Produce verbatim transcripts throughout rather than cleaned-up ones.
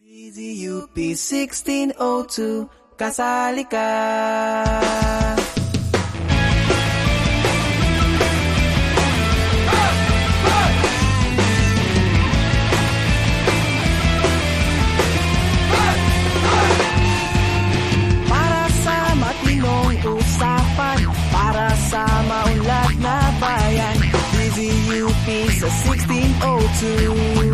D Z U P sixteen oh two, kasali ka. Para sa matinong usapan, para sa maunlad na bayan, D Z U P sa sixteen oh two.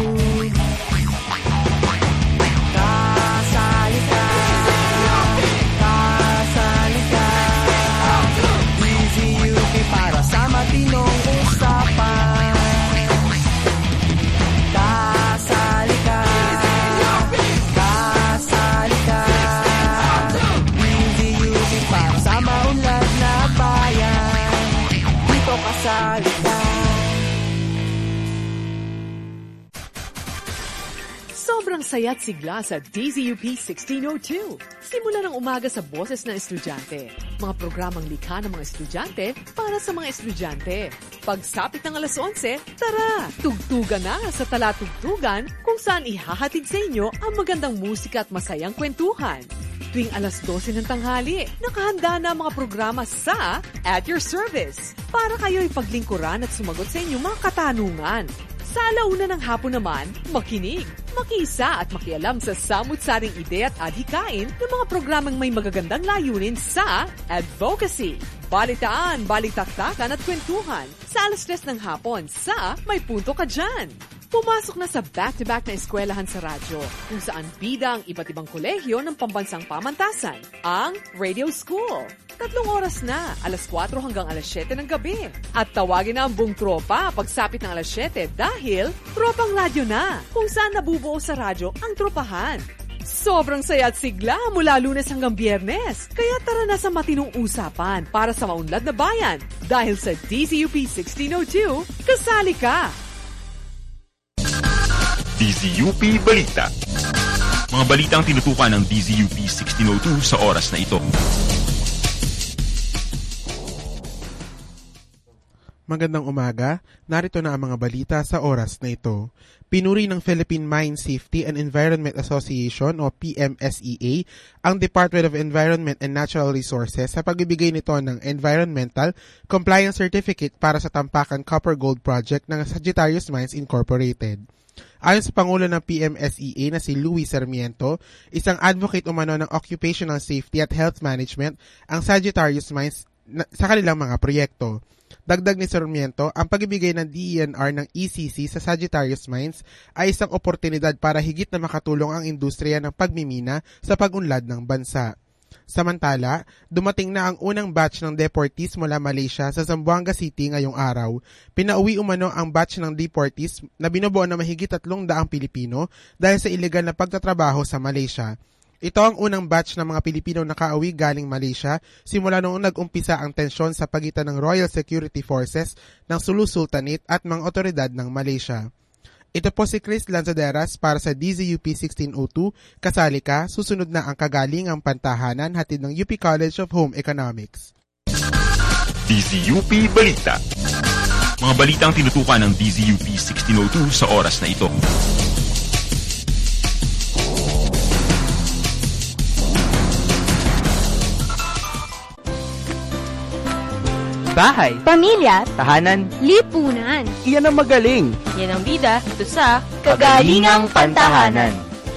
Sobrang saya't sigla sa D Z U P sixteen oh two. Simula ng umaga sa boses ng estudyante. Mga programang likha ng mga estudyante para sa mga estudyante. Pagsapit ng alas onse, tara! Tugtugan na sa Talatugtugan kung saan ihahatid sa inyo ang magandang musika at masayang kwentuhan. Tuwing alas dose ng tanghali, nakahanda na ang mga programa sa At Your Service para kayo'y paglingkuran at sumagot sa inyong mga katanungan. Sa alauna ng hapon naman, makinig, makiisa at makialam sa samut-saring ide at adhikain ng mga programang may magagandang layunin sa advocacy, balitaan, balitaktakan at kwentuhan sa alas tres ng hapon sa May Punto Ka Dyan. Pumasok na sa back-to-back na eskwelahan sa radyo kung saan bida ang iba't ibang kolehiyo ng pambansang pamantasan, ang Radio School. Tatlong oras na, alas kwatro hanggang alas siyete ng gabi. At tawagin na ang buong tropa pagsapit ng alas siyete dahil tropang radyo na kung saan nabubuo sa radyo ang tropahan. Sobrang saya at sigla mula Lunes hanggang Biyernes. Kaya tara na sa matinong usapan para sa maunlad na bayan. Dahil sa D Z U P sixteen oh two, kasali ka! D Z U P Balita. Mga balitang tinutukan ng D Z U P sixteen oh two sa oras na ito. Magandang umaga, narito na ang mga balita sa oras na ito. Pinuri ng Philippine Mine Safety and Environment Association o P M S E A ang Department of Environment and Natural Resources sa pagbibigay nito ng Environmental Compliance Certificate para sa Tampakan Copper Gold Project ng Sagittarius Mines Incorporated. Ayon sa Pangulo ng P M S E A na si Louis Sarmiento, isang advocate umano ng occupational safety at health management ang Sagittarius Mines sa kanilang mga proyekto. Dagdag ni Sarmiento, ang pagbibigay ng D E N R ng E C C sa Sagittarius Mines ay isang oportunidad para higit na makatulong ang industriya ng pagmimina sa pag-unlad ng bansa. Samantala, dumating na ang unang batch ng deportees mula Malaysia sa Zamboanga City ngayong araw. Pinauwi umano ang batch ng deportees na binubuo na mahigit tatlong daang Pilipino dahil sa iligal na pagtatrabaho sa Malaysia. Ito ang unang batch ng mga Pilipino na nakauwi galing Malaysia simula noong nag-umpisa ang tensyon sa pagitan ng Royal Security Forces ng Sulu Sultanate at mga otoridad ng Malaysia. Ito po si Chris Lanzaderas para sa D Z U P sixteen oh two, kasali ka, susunod na ang kagalingang pantahanan hatid ng U P College of Home Economics. D Z U P Balita. Mga balitang tinutukan ng D Z U P sixteen oh two sa oras na ito. Bahay, pamilya, tahanan, lipunan. Iyan ang magaling. Yan ang bida dito sa Kagalingang Pantahanan.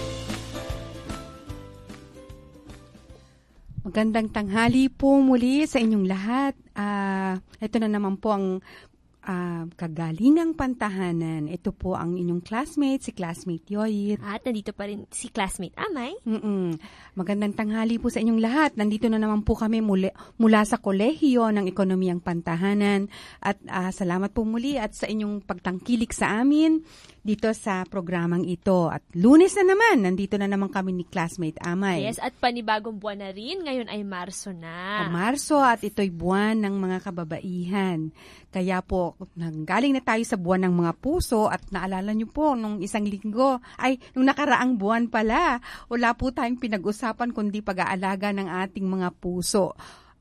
Magandang tanghali po muli sa inyong lahat. Uh, ito na naman po ang uh, Kagalingang Pantahanan. Ito po ang inyong classmate, si classmate Yoyit. At nandito pa rin si classmate Amay. Mm-mm. Magandang tanghali po sa inyong lahat. Nandito na naman po kami muli, mula sa Kolehiyo ng Ekonomiyang Pantahanan. At uh, salamat po muli at sa inyong pagtangkilik sa amin dito sa programang ito. At Lunes na naman, nandito na naman kami ni classmate Amay. Yes, at panibagong buwan na rin. Ngayon ay Marso na. O Marso at ito'y buwan ng mga kababaihan. Kaya po, nanggaling na tayo sa buwan ng mga puso at naalala niyo po, nung isang linggo, ay, nung nakaraang buwan pala, wala po tayong pinag-usapan kundi pag-aalaga ng ating mga puso.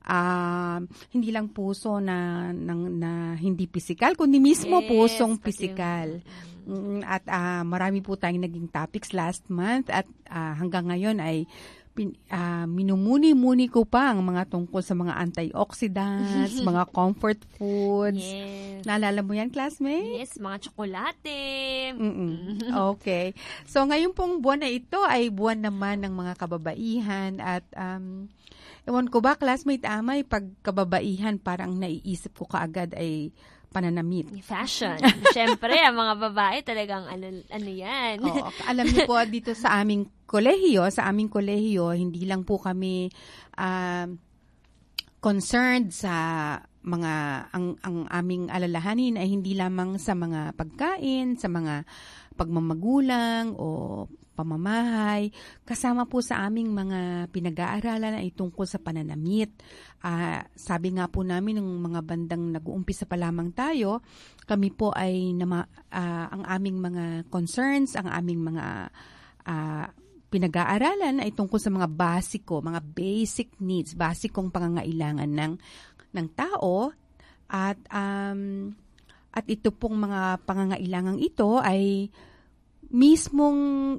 uh, hindi lang puso na, na, na hindi pisikal, kundi mismo yes, pusong pati pisikal. yung- At uh, marami po tayong naging topics last month at uh, hanggang ngayon ay pin, uh, minumuni-muni ko pa ang mga tungkol sa mga antioxidants, mga comfort foods. Yes. Naalala mo yan, classmate? Yes, mga tsokolate. Mm-mm. Okay. So, ngayon pong buwan na ito ay buwan naman ng mga kababaihan at um, ewan ko ba, classmate Amay, pag kababaihan parang naiisip ko kaagad ay pananamit. Fashion. Siyempre, ang mga babae talagang ano, ano yan. Oo. Alam niyo po, dito sa aming kolehiyo, sa aming kolehiyo, hindi lang po kami um, concerned sa mga, ang, ang aming alalahanin ay hindi lamang sa mga pagkain, sa mga pagmamagulang o pamamahay. Kasama po sa aming mga pinag-aaralan ay tungkol sa pananamit. Uh, sabi nga po namin ng mga bandang nag-uumpisa pa lamang tayo, kami po ay nama, uh, ang aming mga concerns, ang aming mga uh, pinag-aaralan ay tungkol sa mga basiko, mga basic needs, basikong pangangailangan ng ng tao at um, at ito pong mga pangangailangang ito ay mismong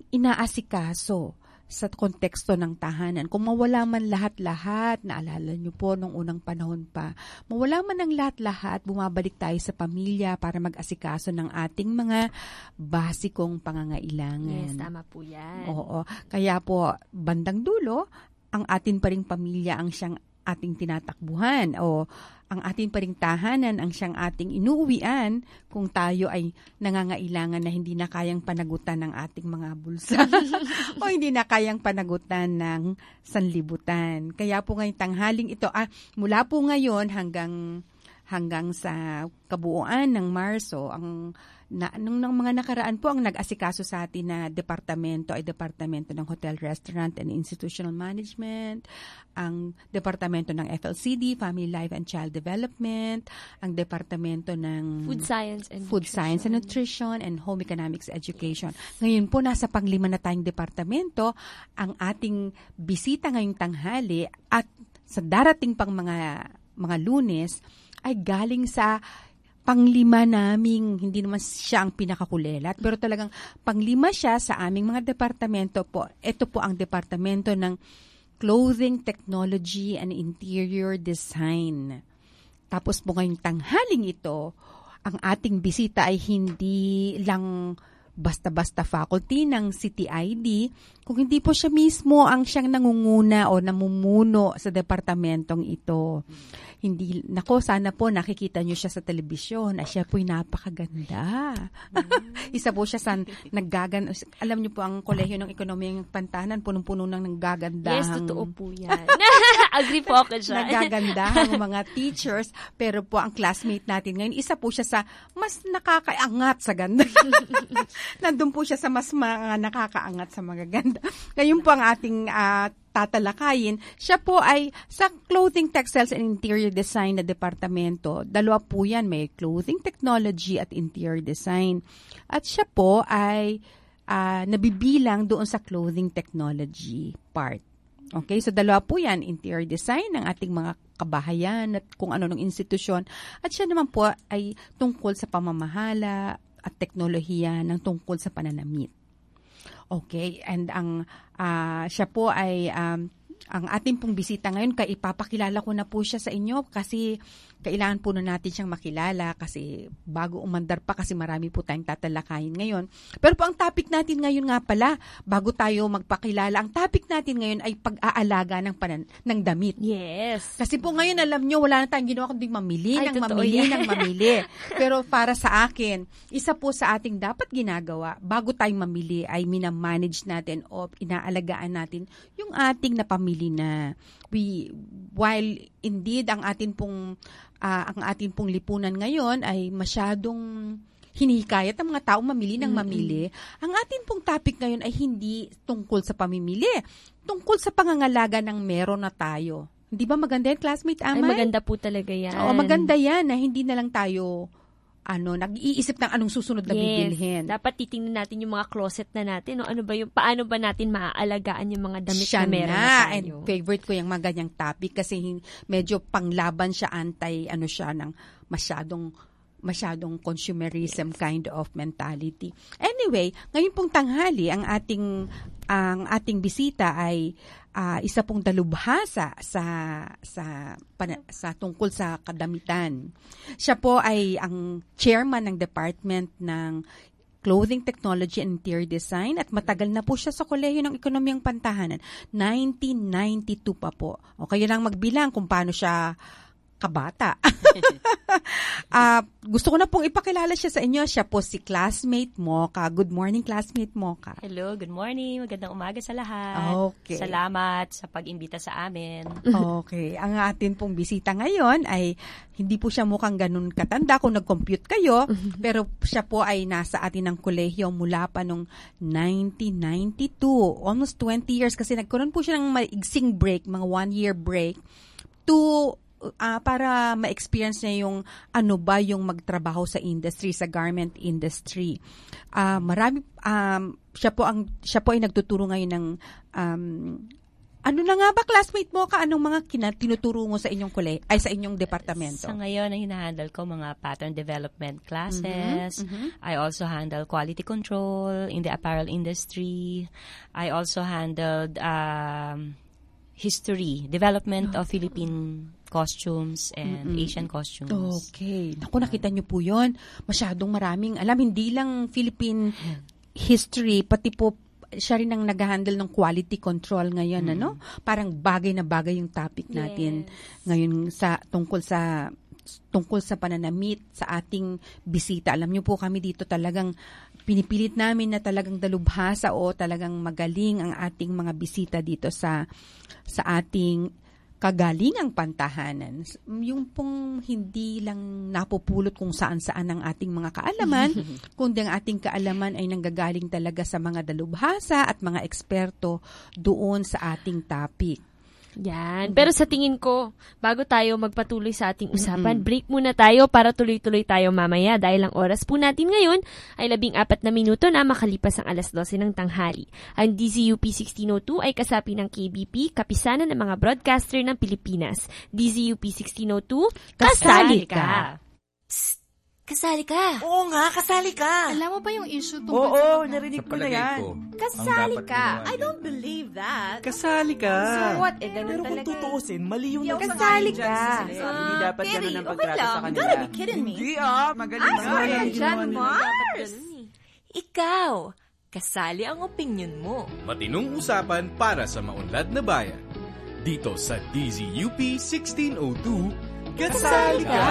inaasikaso sa konteksto ng tahanan. Kung mawala man lahat-lahat, naalala niyo po nung unang panahon pa, mawala man ang lahat-lahat, bumabalik tayo sa pamilya para mag-asikaso ng ating mga basikong pangangailangan. Yes, tama po yan. Oo. Kaya po, bandang dulo, ang atin pa ring pamilya ang siyang ating tinatakbuhan o ang ating pa ring tahanan ang siyang ating inuuwian kung tayo ay nangangailangan na hindi na kayang panagutan ng ating mga bulsa o hindi na kayang panagutan ng sanlibutan. Kaya po ngayong tanghaling ito, ah, mula po ngayon hanggang hanggang sa kabuuan ng Marso, ang na, nung, nung mga nakaraan po, ang nag-asikaso sa atin na departamento ay Departamento ng Hotel, Restaurant and Institutional Management, ang Departamento ng F L C D, Family Life and Child Development, ang Departamento ng Food Science and Food Nutrition. Science and Nutrition and Home Economics Education. Ngayon po, nasa panglima na tayong departamento. Ang ating bisita ngayong tanghali at sa darating pang mga mga Lunes ay galing sa panglima naming, hindi naman siya ang pinakakulelat, pero talagang panglima siya sa aming mga departamento po. Ito po ang departamento ng Clothing Technology and Interior Design. Tapos po ngayong tanghaling ito, ang ating bisita ay hindi lang basta-basta faculty ng C T I D, kung hindi po siya mismo ang siyang nangunguna o namumuno sa departamentong ito. Hindi, nako, sana po nakikita niyo siya sa telebisyon. Ah, siya po'y napakaganda. Mm. Isa po siya sa naggagan. Alam niyo po, ang Kolehiyo ng Ekonomiyang Pantahanan, punong-puno ng naggagandahang. Yes, totoo po yan. Agree po ako dyan. Nagagandahang mga teachers. Pero po, ang classmate natin ngayon, isa po siya sa mas nakakaangat sa ganda. Nandun po siya sa mas mga nakakaangat sa mga ganda. Ngayon po ang ating uh, tatalakayin, siya po ay sa Clothing, Textiles and Interior Design na departamento. Dalawa po yan, may Clothing Technology at Interior Design. At siya po ay uh, nabibilang doon sa Clothing Technology part. Okay, so dalawa po yan, Interior Design ng ating mga kabahayan at kung ano ng institusyon. At siya naman po ay tungkol sa pamamahala at teknolohiya ng tungkol sa pananamit. Okay, and ang uh, siya po ay um, ang ating pong bisita ngayon, kaya ipapakilala ko na po siya sa inyo kasi kailangan po na natin siyang makilala kasi bago umandar pa kasi marami po tayong tatalakayin ngayon. Pero po ang topic natin ngayon nga pala, bago tayo magpakilala, ang topic natin ngayon ay pag-aalaga ng, panan- ng damit. Yes. Kasi po ngayon alam nyo, wala na tayong ginawa kundi mamili Ay, ng totoo mamili yan. ng mamili. Pero para sa akin, isa po sa ating dapat ginagawa bago tayong mamili ay minamanage natin o inaalagaan natin yung ating napamili na. We, while indeed ang atin pong uh, ang atin pong lipunan ngayon ay masyadong hinihikayat ang mga tao mamili ng mamili, mm-hmm. ang atin pong topic ngayon ay hindi tungkol sa pamimili, tungkol sa pangangalaga ng meron na tayo. Hindi ba maganda yan, classmate Amay? Ay, maganda po talaga yan. Oo, maganda yan na hindi na lang tayo ano, nag-iisip ng anong susunod na bibilhin. Dapat titingnan natin yung mga closet na natin. No? Ano ba yung, paano ba natin maaalagaan yung mga damit Siya na meron na, na tayo? and favorite ko yung mga ganyang topic kasi hin- medyo panglaban siya, anti, ano siya, ng masyadong masyadong consumerism yes. kind of mentality. Anyway, ngayon pong tanghali, ang ating ang ating bisita ay uh, isa pong dalubhasa sa sa pana, sa tungkol sa kadamitan. Siya po ay ang chairman ng department ng Clothing Technology and Interior Design at matagal na po siya sa Kolehiyo ng Ekonomiyang Pantahanan. nineteen ninety-two pa po. O kayo lang magbilang kung paano siya kabata. uh, gusto ko na pong ipakilala siya sa inyo. Siya po si classmate Mocha. Good morning, classmate Mocha. Hello, good morning. Magandang umaga sa lahat. Okay. Salamat sa pag-imbita sa amin. Okay. Ang atin pong bisita ngayon ay hindi po siya mukhang ganun katanda kung nag-compute kayo, pero siya po ay nasa atin ng kolehiyo mula pa nung nineteen ninety-two. Almost twenty years kasi nagkaroon po siya ng maigsing break, mga one-year break, to Uh, para ma-experience niya yung ano ba yung magtrabaho sa industry, sa garment industry. Uh, marami, um, siya po ang siya po ay nagtuturo ngayon ng um, ano na nga ba, classmate mo ka, anong mga kina, tinuturo mo sa inyong kole, ay sa inyong departamento? Sa ngayon, ang hinahandle ko mga pattern development classes. Mm-hmm, mm-hmm. I also handle quality control in the apparel industry. I also handled um, history, development oh. of Philippine costumes and Mm-mm. Asian costumes. Okay. Naku, nakita niyo po yun. Masyadong maraming, alam, hindi lang Philippine history, pati po siya rin ang nag-handle ng quality control ngayon, mm. ano? Parang bagay na bagay yung topic natin yes. ngayon sa tungkol sa tungkol sa pananamit sa ating bisita. Alam niyo po kami dito talagang pinipilit namin na talagang dalubhasa o talagang magaling ang ating mga bisita dito sa sa ating kagalingang pantahanan. Yung pong hindi lang napupulot kung saan-saan ang ating mga kaalaman, kundi ang ating kaalaman ay nanggagaling talaga sa mga dalubhasa at mga eksperto doon sa ating topic. Yan. Pero sa tingin ko, bago tayo magpatuloy sa ating usapan, mm-hmm. break muna tayo para tuloy-tuloy tayo mamaya dahil ang oras po natin ngayon ay labing apat na minuto na makalipas ang alas dose ng tanghali. Ang D Z U P sixteen oh two ay kasapi ng K B P, kapisanan ng mga broadcaster ng Pilipinas. D Z U P sixteen oh two, kasali ka! Psst! Kasali ka. Oo nga, kasali ka. Alam mo ba yung issue tungkol Oo, sa... Oo, narinig ko na yan. Ko, kasali ka. I don't believe that. Kasali ka. So what? Eh, ganun Pero talaga. Pero kung tutuusin, mali yung... Kasali ka. Uh, Hindi dapat ganun ang pagtrato sa kanila. You gotta be kidding me. Hindi ah, magaling na. Ah, sorry, John Mars. Ikaw, kasali ang opinion mo. Matinong usapan para sa maunlad na bayan. Dito sa D Z U P sixteen oh two, kasali ka.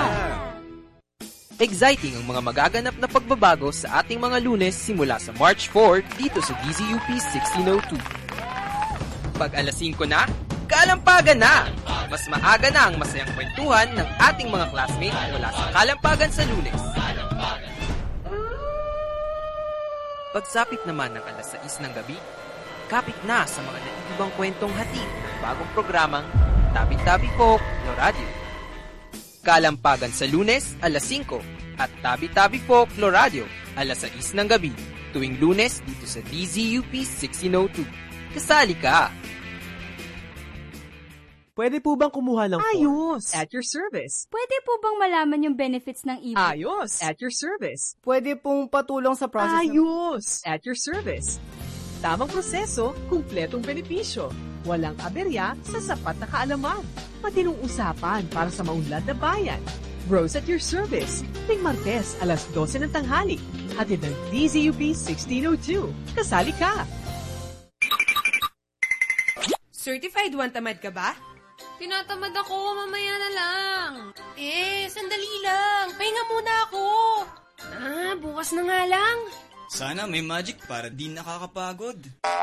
Exciting ang mga magaganap na pagbabago sa ating mga Lunes simula sa March fourth dito sa D Z U P sixteen oh two. Pag alas singko na, Kalampagan na! Mas maaga na ang masayang kwentuhan ng ating mga classmates mula sa Kalampagan sa Lunes. Pagsapit naman ng alas sais ng gabi, kapit na sa mga naiibang kwentong hatid ng bagong programang Tabi-Tabi Folklore Radio. Kalampagan sa Lunes, alas singko, at Tabi-Tabi Folklore Radio, alas sais ng gabi, tuwing Lunes dito sa D Z U P sixteen oh two. Kasali ka! Pwede po bang kumuha ng Ayos! At your service. Pwede po bang malaman yung benefits ng e-book? Ayos! At your service. Pwede pong patulong sa process Ayos! Ng... At your service. Tamang proseso, kumpletong benepisyo. Walang aberya sa sapat na kaalaman. Matinong usapan para sa maunlad na bayan. Rose at your service. Ting Martes, alas dose ng tanghali. Hatid ng D Z U P sixteen oh two. Kasali ka! Certified one tamad ka ba? Tinatamad ako, mamaya na lang. Eh, sandali lang. Pahinga muna ako. Ah, bukas na nga lang. Sana may magic para di nakakapagod.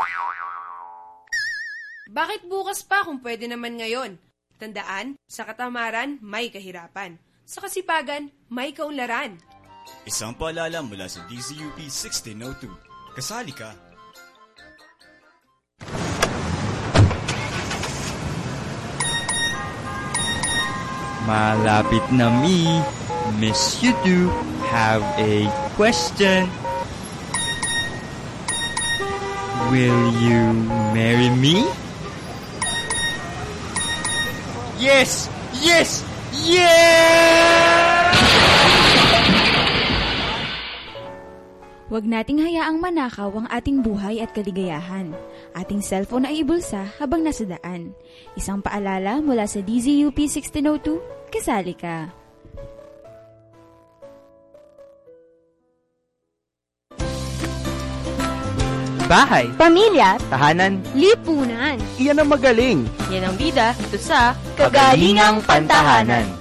Bakit bukas pa kung pwede naman ngayon? Tandaan, sa katamaran, may kahirapan. Sa kasipagan, may kaunlaran. Isang paalala mula sa D Z U P sixteen oh two. Kasali ka. Malapit na mi. Miss you too. have a question. Will you marry me? Yes! Yes! Yeah! Huwag nating hayaang manakaw ang ating buhay at kaligayahan. Ating cellphone ay ibulsa habang nasa daan. Isang paalala mula sa D Z U P sixteen oh two, kasali ka. Bahay, Pamilya, tahanan, lipunan. iyan ang magaling. Yan ang bida ito sa Kagalingang Pantahanan.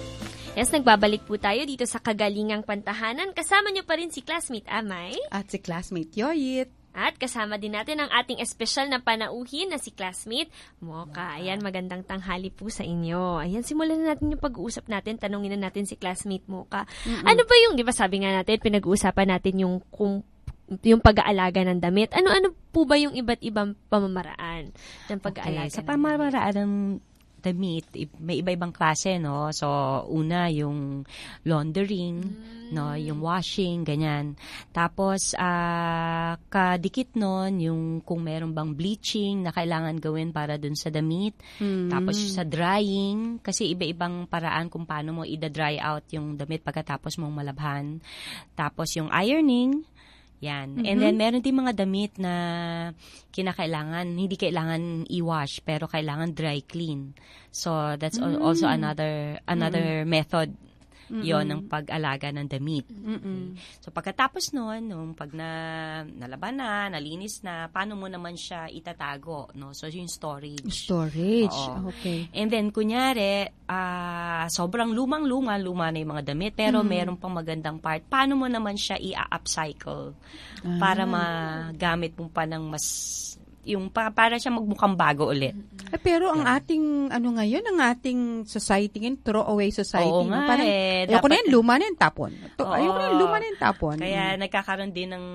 Yes, nagbabalik po tayo dito sa Kagalingang Pantahanan. Kasama niyo pa rin si classmate Amay. At si classmate Yoyit. At kasama din natin ang ating espesyal na panauhin na si classmate Mocha. Ayan, magandang tanghali po sa inyo. Ayan, simulan na natin yung pag-uusap natin. Tanungin na natin si classmate Mocha. Mm-mm. Ano ba yung, di ba sabi nga natin, pinag-uusapan natin yung kung yung pag-aalaga ng damit. Ano-ano po ba yung iba't ibang pamamaraan ng pag-aalaga? Okay. Sa pamamaraan ng damit, may iba-ibang klase, no? So, una, yung laundering, mm. no? Yung washing, ganyan. Tapos, uh, kadikit nun, yung kung meron bang bleaching na kailangan gawin para dun sa damit. Mm. Tapos, sa drying, kasi iba-ibang paraan kung paano mo ida-dry out yung damit pagkatapos mong malabhan. Tapos, yung ironing, yan. Mm-hmm. And then, meron din mga damit na kinakailangan, hindi kailangan i-wash, pero kailangan dry clean. So, that's mm-hmm. also another another mm-hmm. method mm-hmm. yon ng pag-alaga ng damit. Mm-hmm. So, pagkatapos nun, nung pag na, nalaban na, nalinis na, paano mo naman siya itatago? No? So, yung storage. Storage, Oo. okay. And then, kunyari, uh, sobrang lumang-luma, luma na yung mga damit, pero mm-hmm. meron pang magandang part. Paano mo naman siya i-upcycle ah. para magamit mo pa ng mas yung pa, para siya magmukhang bago ulit. Eh, pero ang ating ano ngayon, ang ating society ngayon, throw away society. Oo nga parang, eh. Ayoko Dapat, na yung luma na yung tapon. To, Oo. Ayoko na yung luma na yung tapon. Kaya mm. nagkakaroon din ng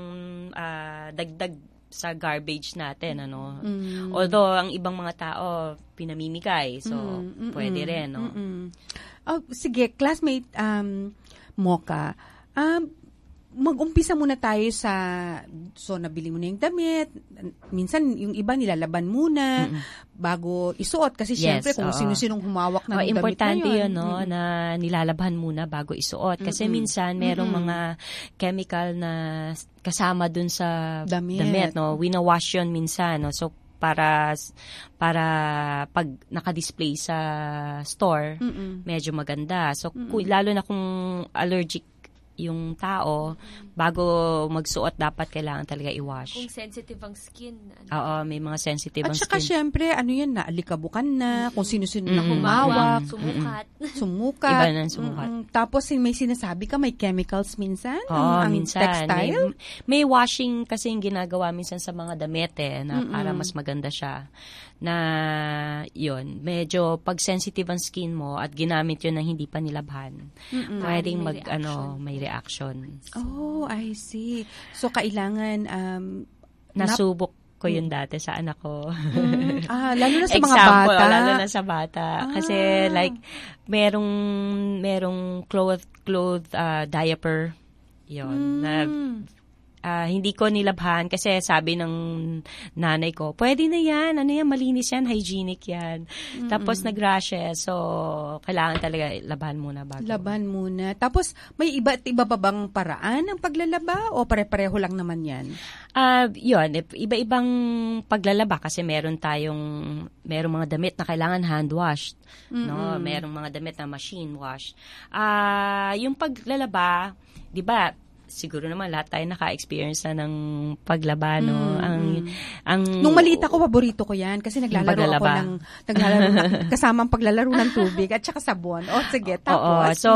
uh, dagdag sa garbage natin, ano. Mm. Although, ang ibang mga tao, pinamimigay. So, mm, pwede rin, no. Mm, oh, sige, classmate um, Mocha, um, mag-umpisa muna tayo sa, so nabili mo na yung damit, minsan yung iba nilalaban muna, mm-hmm. bago isuot, kasi yes, syempre kung oo. sino-sinong humawak na oh, ng damit na yun. Importante yun, no, mm-hmm. na nilalabhan muna bago isuot. Kasi mm-hmm. minsan, merong mm-hmm. mga chemical na kasama dun sa damit, damit no, wina-wash yun minsan, no, so para para pag naka-display sa store, mm-hmm. medyo maganda. So, mm-hmm. kung, lalo na kung allergic yung tao, bago magsuot, dapat kailangan talaga i-wash. Kung sensitive ang skin. Ano? Oo, may mga sensitive At ang saka skin. syempre, ano yan, naalikabukan na, mm-hmm. kung sino-sino mm-hmm. na humawak. Mm-hmm. Sumukat. Sumukat. Iba na sumukat. Mm-hmm. Tapos may sinasabi ka, may chemicals minsan? Oo, ang, ang minsan. textile? May, may washing kasi yung ginagawa minsan sa mga damit eh, na mm-hmm. para mas maganda siya. Na, yun, medyo pag sensitive ang skin mo at ginamit yun na hindi pa nilabhan, mm-hmm. pwedeng mag, reaction. ano, may reaction. Oh, I see. So, kailangan, um, nasubok nap- ko yun dati sa anak ko. Mm. Ah, lalo na sa Example, mga bata. lalo na sa bata. Ah. Kasi, like, merong, merong cloth, cloth uh, diaper, yun, mm. na, Uh, hindi ko nilabhan kasi sabi ng nanay ko, pwede na yan, ano yan, malinis yan, hygienic yan. Mm-mm. Tapos nag-rashes, so kailangan talaga laban muna bago. Laban muna. Tapos may iba't iba pa bang paraan ng paglalaba o pare-pareho lang naman yan? Uh, yun, iba-ibang paglalaba kasi meron tayong, merong mga damit na kailangan hand-washed. No? Merong mga damit na machine wash. Uh, yung paglalaba, di ba, siguro naman lahat tayo naka-experience na ng paglaba, no? Mm, ang, ang, nung maliit ako, paborito ko yan kasi naglalaro ako ng, naglalaro na, kasamang paglalaro ng tubig at saka sabon. O, sige, tapos. Oo, so,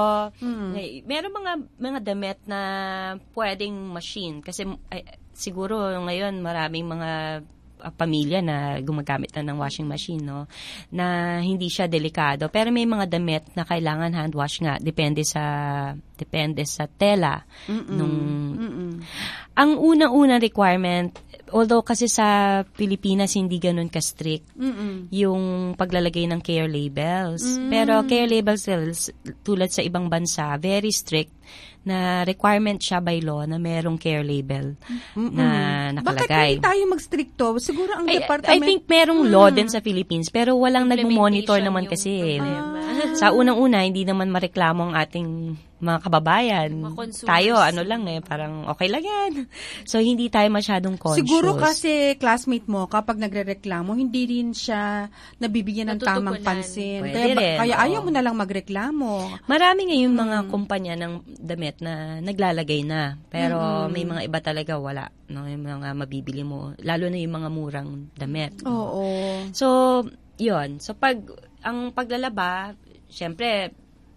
mm. meron mga, mga damit na pwedeng machine kasi ay, siguro ngayon maraming mga pamilya na gumagamit na ng washing machine, no, na hindi siya delikado. Pero may mga damit na kailangan hand wash nga, depende sa depende sa tela. Mm-mm. Nung Mm-mm. Ang unang-unang requirement, although kasi sa Pilipinas hindi ganoon ka-strict, Mm-mm. yung paglalagay ng care labels. Mm. Pero care labels tulad sa ibang bansa, very strict na requirement siya by law na merong care label na nakalagay. Bakit hindi tayo mag-stricto? Siguro ang I, department... I think merong law din sa Philippines, pero walang nagmo-monitor naman kasi. Sa unang-una, hindi naman mareklamo ang ating mga kababayan. Mga tayo, ano lang eh, parang okay lang yan. So, hindi tayo masyadong conscious. Siguro kasi classmate mo, kapag nagre-reklamo, hindi rin siya nabibigyan ng tamang pansin. Kaya, rin, kaya oo. ayaw mo na lang magreklamo. Marami ngayon mga kumpanya ng damit na naglalagay na. Pero Mm-mm. may mga iba talaga wala. No? Yung mga mabibili mo. Lalo na yung mga murang damit. No? Oo. So, yun. So, pag, ang paglalaba, syempre,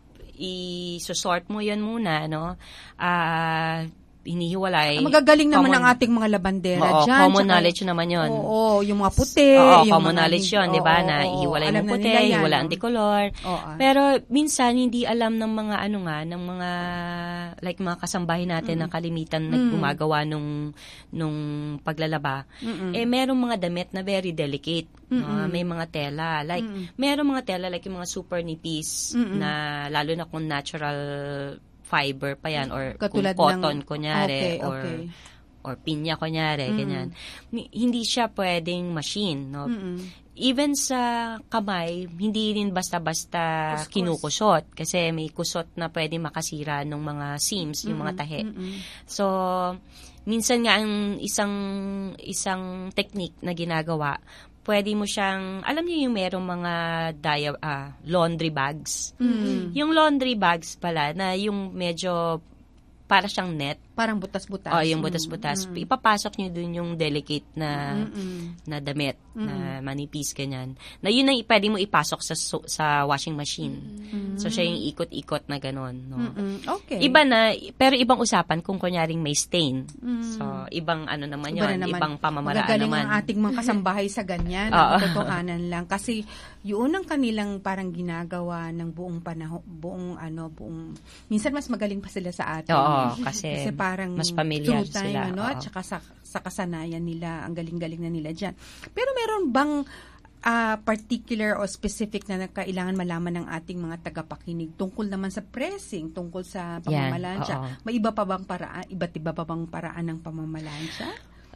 i-sort mo yan muna, no? Ah, hinihiwalay. Magagaling naman common, ang ating mga labandera oo, dyan. common tsaka, knowledge naman yun. Oo, yung mga puti. Oo, yung common mga, knowledge yun, di ba? Na oo, ihiwalay alam mo na puti, nila yan, ihiwalay no? ang decolor. Oo. Pero minsan, hindi alam ng mga ano nga, ng mga, like mga kasambahay natin Mm. na kalimitan na Mm. gumagawa nung, nung paglalaba. Mm-mm. Eh, merong mga damit na very delicate. No? Mm-mm. May mga tela. Like, Mm-mm. merong mga tela, like yung mga super nipis, Mm-mm. na lalo na kung natural fiber pa yan, or Katulad kung cotton, ng- kunyari, okay, or okay. or pinya, kunyari, Mm. ganyan. Ni- Hindi siya pwedeng machine, no? Mm-mm. Even sa kamay, hindi rin basta-basta Kuskus. kinukusot. Kasi may kusot na pwede makasira ng mga seams, yung mga tahe. Mm-mm. So, minsan nga ang isang isang technique na ginagawa, pwede mo siyang, alam niyo yung merong mga dia, ah, laundry bags. Mm. Yung laundry bags pala, na yung medyo para siyang net. Parang butas-butas. Oh, yung butas-butas. Mm. Ipapasok niyo dun yung delicate na Mm-mm. na damit, na Mm-mm. manipis, ganyan. Na yun ang pwede mo ipasok sa su- sa washing machine. Mm-mm. So, siya yung ikot-ikot na ganon. No? Mm-mm. Okay. Iba na, pero ibang usapan kung kunyaring may stain. Mm. So, ibang ano naman Iba yun, na naman. ibang pamamaraan Magagaling naman. ang ating mga kasambahay sa ganyan. Oo. Ang totohanan lang. Kasi yun ang kanilang parang ginagawa ng buong panahon, buong ano, buong, minsan mas magaling pa sila sa atin. Oo, kasi parang mas familiar through time, sila. ano, Oo. at saka sa, sa kasanayan nila, ang galing-galing na nila dyan. Pero meron bang ah, particular o specific na kailangan malaman ng ating mga tagapakinig tungkol naman sa pressing, tungkol sa pamamalansya? oo. May iba pa bang paraan, iba't iba pa bang paraan ng pamamalansya?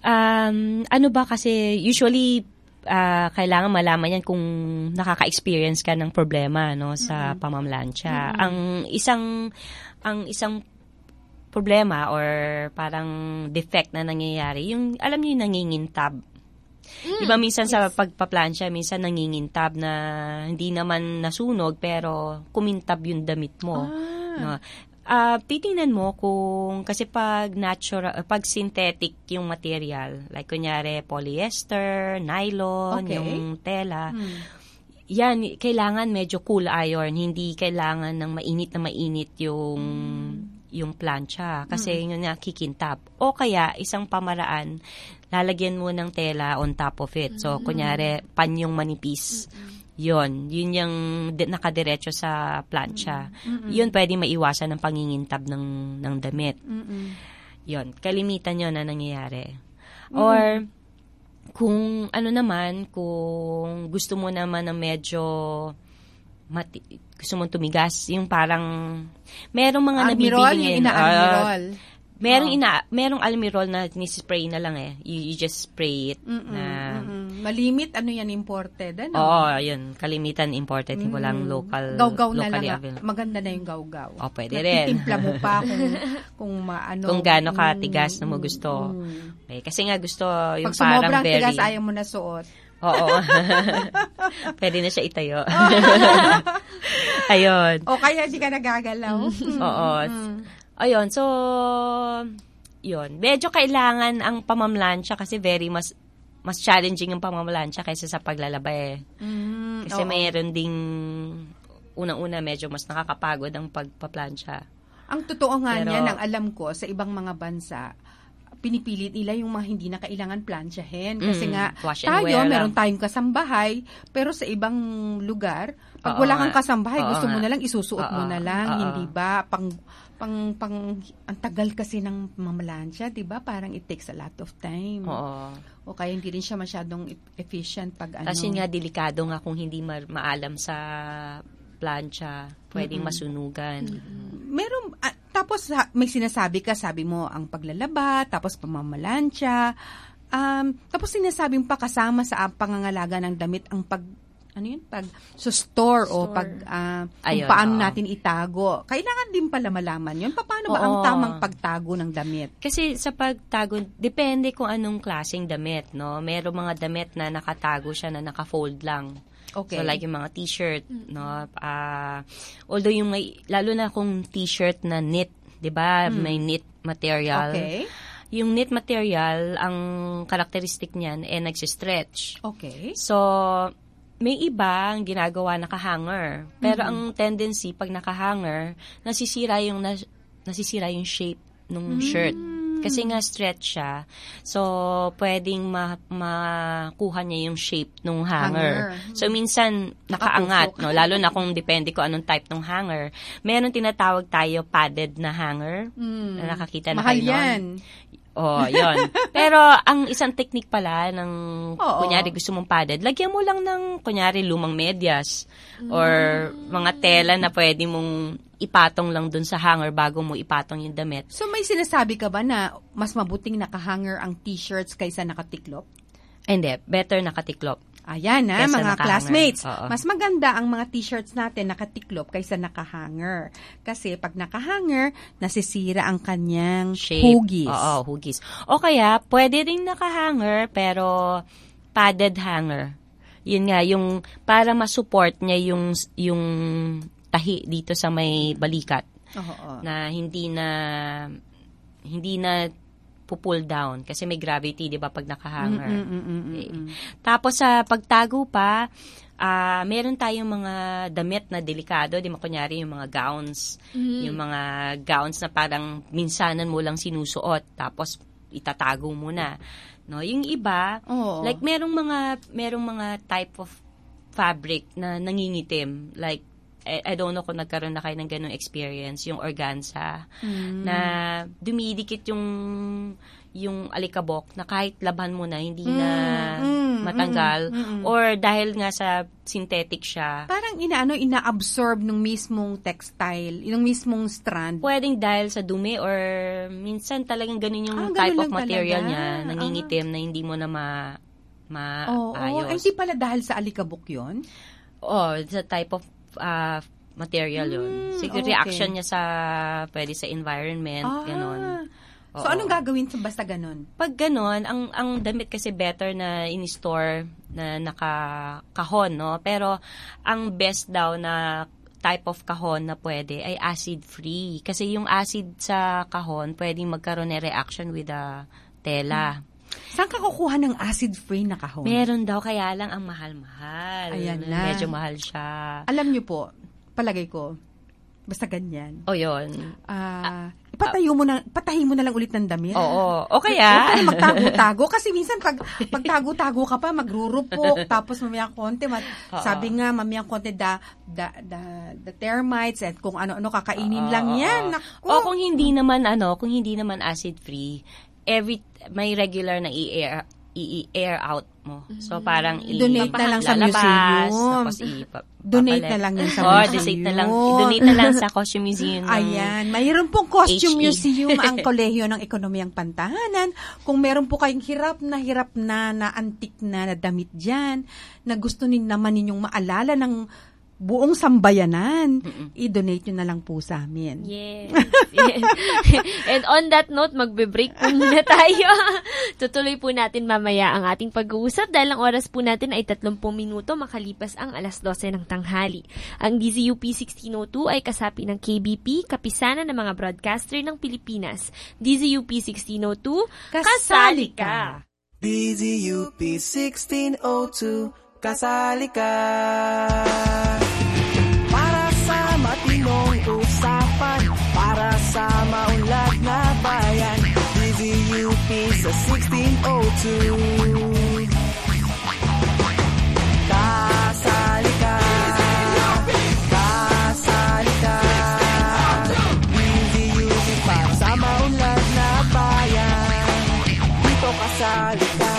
Um, ano ba kasi, usually, ah, kailangan malaman yan kung nakaka-experience ka ng problema, no, sa Mm-mm. pamamalansya. Mm-mm. Ang isang, ang isang problema or parang defect na nangyayari, yung, alam niyo yung nangingintab. Mm, Diba minsan sa pagpaplansya, minsan nangingintab na hindi naman nasunog pero kumintab yung damit mo. No? Ah, titingnan mo kung, kasi pag natural, pag synthetic yung material, like kunyari polyester, nylon, Okay. yung tela, Hmm. yan, kailangan medyo cool iron, hindi kailangan ng mainit na mainit yung yung plancha kasi Mm. yun nga kikintab. O kaya isang pamaraan, lalagyan mo ng tela on top of it. So kunyari panyong manipis. Yun, yun yung di- nakadiretso sa plancha. Mm-mm. Yun pwede maiwasan ng pangingintab ng ng damit. Mm-mm. Yun, kalimitan yun na nangyayari. Mm. Or kung ano naman, kung gusto mo naman ng medyo mati- gusto mong tumigas, yung parang merong mga Almirol, nabibili yung ngayon. ina-almirol. Ah, merong Oh. ina merong almirol na ni-spray na lang eh. You, you just spray it. Mm-mm, na mm-mm. Malimit, ano yan, imported, ano? Oo, yun. Kalimitan imported, mm. walang local, Gawgaw na locally lang. available. Maganda na yung gawgaw. Oh, pwede rin. Natitimpla mo pa kung, kung maano. Kung gaano ka mm, tigas na mo mm, gusto. mm. Okay, kasi nga gusto yung Pag parang sumobrang very... tigas, ayaw mo na suot. Oo. Pwede na siya itayo. Ayun. O kaya di ka nagagalaw. Oo. Mm. Ayun, so, yun. Medyo kailangan ang pamamlansya kasi very mas mas challenging yung pamamlansya kaysa sa paglalaba eh. Mm, Kasi oo. mayroon ding unang-una medyo mas nakakapagod ang pagpaplansya. Ang totoo nga Pero- niyan, ang alam ko, sa ibang mga bansa, pinipilit nila yung mga hindi na kailangan plansyahin. Kasi Mm, nga, wash and tayo, wear meron lang. tayong kasambahay, pero sa ibang lugar, pag Oo wala kang nga. kasambahay, Oo gusto mo nga. na lang, isusuot mo Oo. na lang, Oo. hindi ba? Pang, pang, pang, ang tagal kasi ng mamalansya, di ba? Parang it takes a lot of time. Oo. O kaya hindi rin siya masyadong e- efficient pag ano. Kasi nga delikado nga kung hindi ma- maalam sa plancha, pwedeng Mm-mm. masunugan. Meron, ah, tapos Tapos ha- may sinasabi ka, sabi mo, ang paglalaba, tapos pamamalansya. Um, tapos sinasabing pa kasama sa uh, pangangalaga ng damit ang pag ano yun? Pag so store, store. o pag uh, kung Ayun, paano oo. natin itago. Kailangan din pala malaman yun. Paano ba Oo. ang tamang pagtago ng damit? Kasi sa pagtago, depende kung anong klaseng damit, no? Merong mga damit na nakatago siya na naka-fold lang. Okay. So like yung mga t-shirt, no? Uh, although yung may, lalo na kung t-shirt na knit, 'di ba? Hmm. May knit material. Okay. Yung knit material, ang karakteristik niyan eh nagsi-stretch. Okay. So may iba ang ginagawa naka-hanger. Pero Mhm. ang tendency pag naka-hanger, nasisira yung nas, nasisira yung shape ng shirt. Kasi nga stretch siya. So, pwedeng ma- makuha niya yung shape ng hanger. Hanger. So, minsan, nakaangat. Nakapusok. No? Lalo na kung depende ko anong type ng hanger. Meron tinatawag tayo padded na hanger. Mm. Na nakakita na Mahal kayo nun. yan. Oh, yon. Pero, ang isang technique pala ng, Oo. kunyari gusto mong padded, lagyan mo lang ng, kunyari, lumang medyas. Or mga tela na pwede mong ipatong lang dun sa hanger bago mo ipatong yung damit. So may sinasabi ka ba na mas mabuting nakahanger ang t-shirts kaysa nakatiklop? Hindi, better nakatiklop. Ayan na, Kaysa mga nakahanger. classmates. Oo. Mas maganda ang mga t-shirts natin nakatiklop kaysa nakahanger. Kasi pag nakahanger, nasisira ang kanyang Shape. hugis. Oo, hugis. O kaya, pwede rin nakahanger pero padded hanger. Yun nga, yung para ma-support niya yung yung tahi dito sa may balikat. Oo, oo. Na hindi na hindi na pull down kasi may gravity, 'di ba, pag nakahanger. Mm, mm, mm, mm, mm. Eh, Tapos sa pagtago pa, ah meron tayong mga damit na delikado, 'di ba, kunyari yung mga gowns, Mhm. yung mga gowns na parang minsanan mo lang sinusuot tapos itatago mo na. No, yung iba, Oo. like merong mga merong mga type of fabric na nangingitim, like I, I don't know kung nagkaroon na kayo ng ganung experience, yung organza, Mm. na dumidikit yung yung alikabok na kahit laban mo na, hindi na Mm, matanggal. mm, mm, mm. Or dahil nga sa synthetic siya, Parang inaano, ina-absorb ng mismong textile, yung mismong strand. pwedeng dahil sa dumi or minsan talagang ganun yung Ah, ganun type of lang material talaga. niya, nangingitim na hindi mo na ma Oo, maayos. ay, hindi pala dahil sa alikabok yun? Oh, it's a type of uh, material yun. Mm, Siguro okay. reaction niya sa, pwede sa environment, Ah. ganon. So, Oo. anong gagawin sa basta ganon? Pag ganon, ang, ang damit kasi better na in-store na nakakahon, no? Pero, ang best daw na type of kahon na pwede ay acid-free. Kasi yung acid sa kahon, pwedeng magkaroon ng reaction with the tela. Saan ka kukuha ng acid-free na kahon? Meron daw, kaya lang ang mahal-mahal. Ayan na. Medyo mahal siya. Alam niyo po, palagay ko, basta ganyan. O yun. Ah, ipatayo mo na, patahin mo na lang ulit ng damit. Oo. O kaya? Huwag ka na magtago-tago. Kasi minsan, pag pagtago-tago ka pa, magrurupok, tapos mamaya konti, mat, Oo. sabi nga, mamaya konti, the, the, the, the termites, at kung ano-ano, kakainin Oo, lang oo, yan. oo. Naku. O kung hindi naman, ano, kung hindi naman acid-free, every, may regular na i-air, i-air out mo. So, parang Donate na lang sa lalabas, museum. Tapos i- Donate na lang yun sa oh, museum. donate na lang, donate na lang sa costume museum. ng Ayan, mayroon pong costume H E. museum ang Kolehiyo ng Ekonomiyang Pantahanan. Kung meron po kayong hirap na hirap na na antik na, na damit dyan, na gusto nin naman ninyong maalala ng buong sambayanan, i-donate nyo na lang po sa amin. Yes. yes. And on that note, magbe-break po muna tayo. Tutuloy po natin mamaya ang ating pag-uusap dahil ang oras po natin ay thirty minuto makalipas ang alas dose ng tanghali. Ang D Z U P sixteen oh two ay kasapi ng K B P, kapisanan ng mga broadcaster ng Pilipinas. D Z U P sixteen oh two, kasali ka! D Z U P sixteen oh two, kasali ka! Para sa matinong usapan, para sa maunlad na bayan, D Z U P sa sixteen oh two. Kasali ka! Kasali ka! D Z U P para sa maunlad na bayan, dito kasali ka!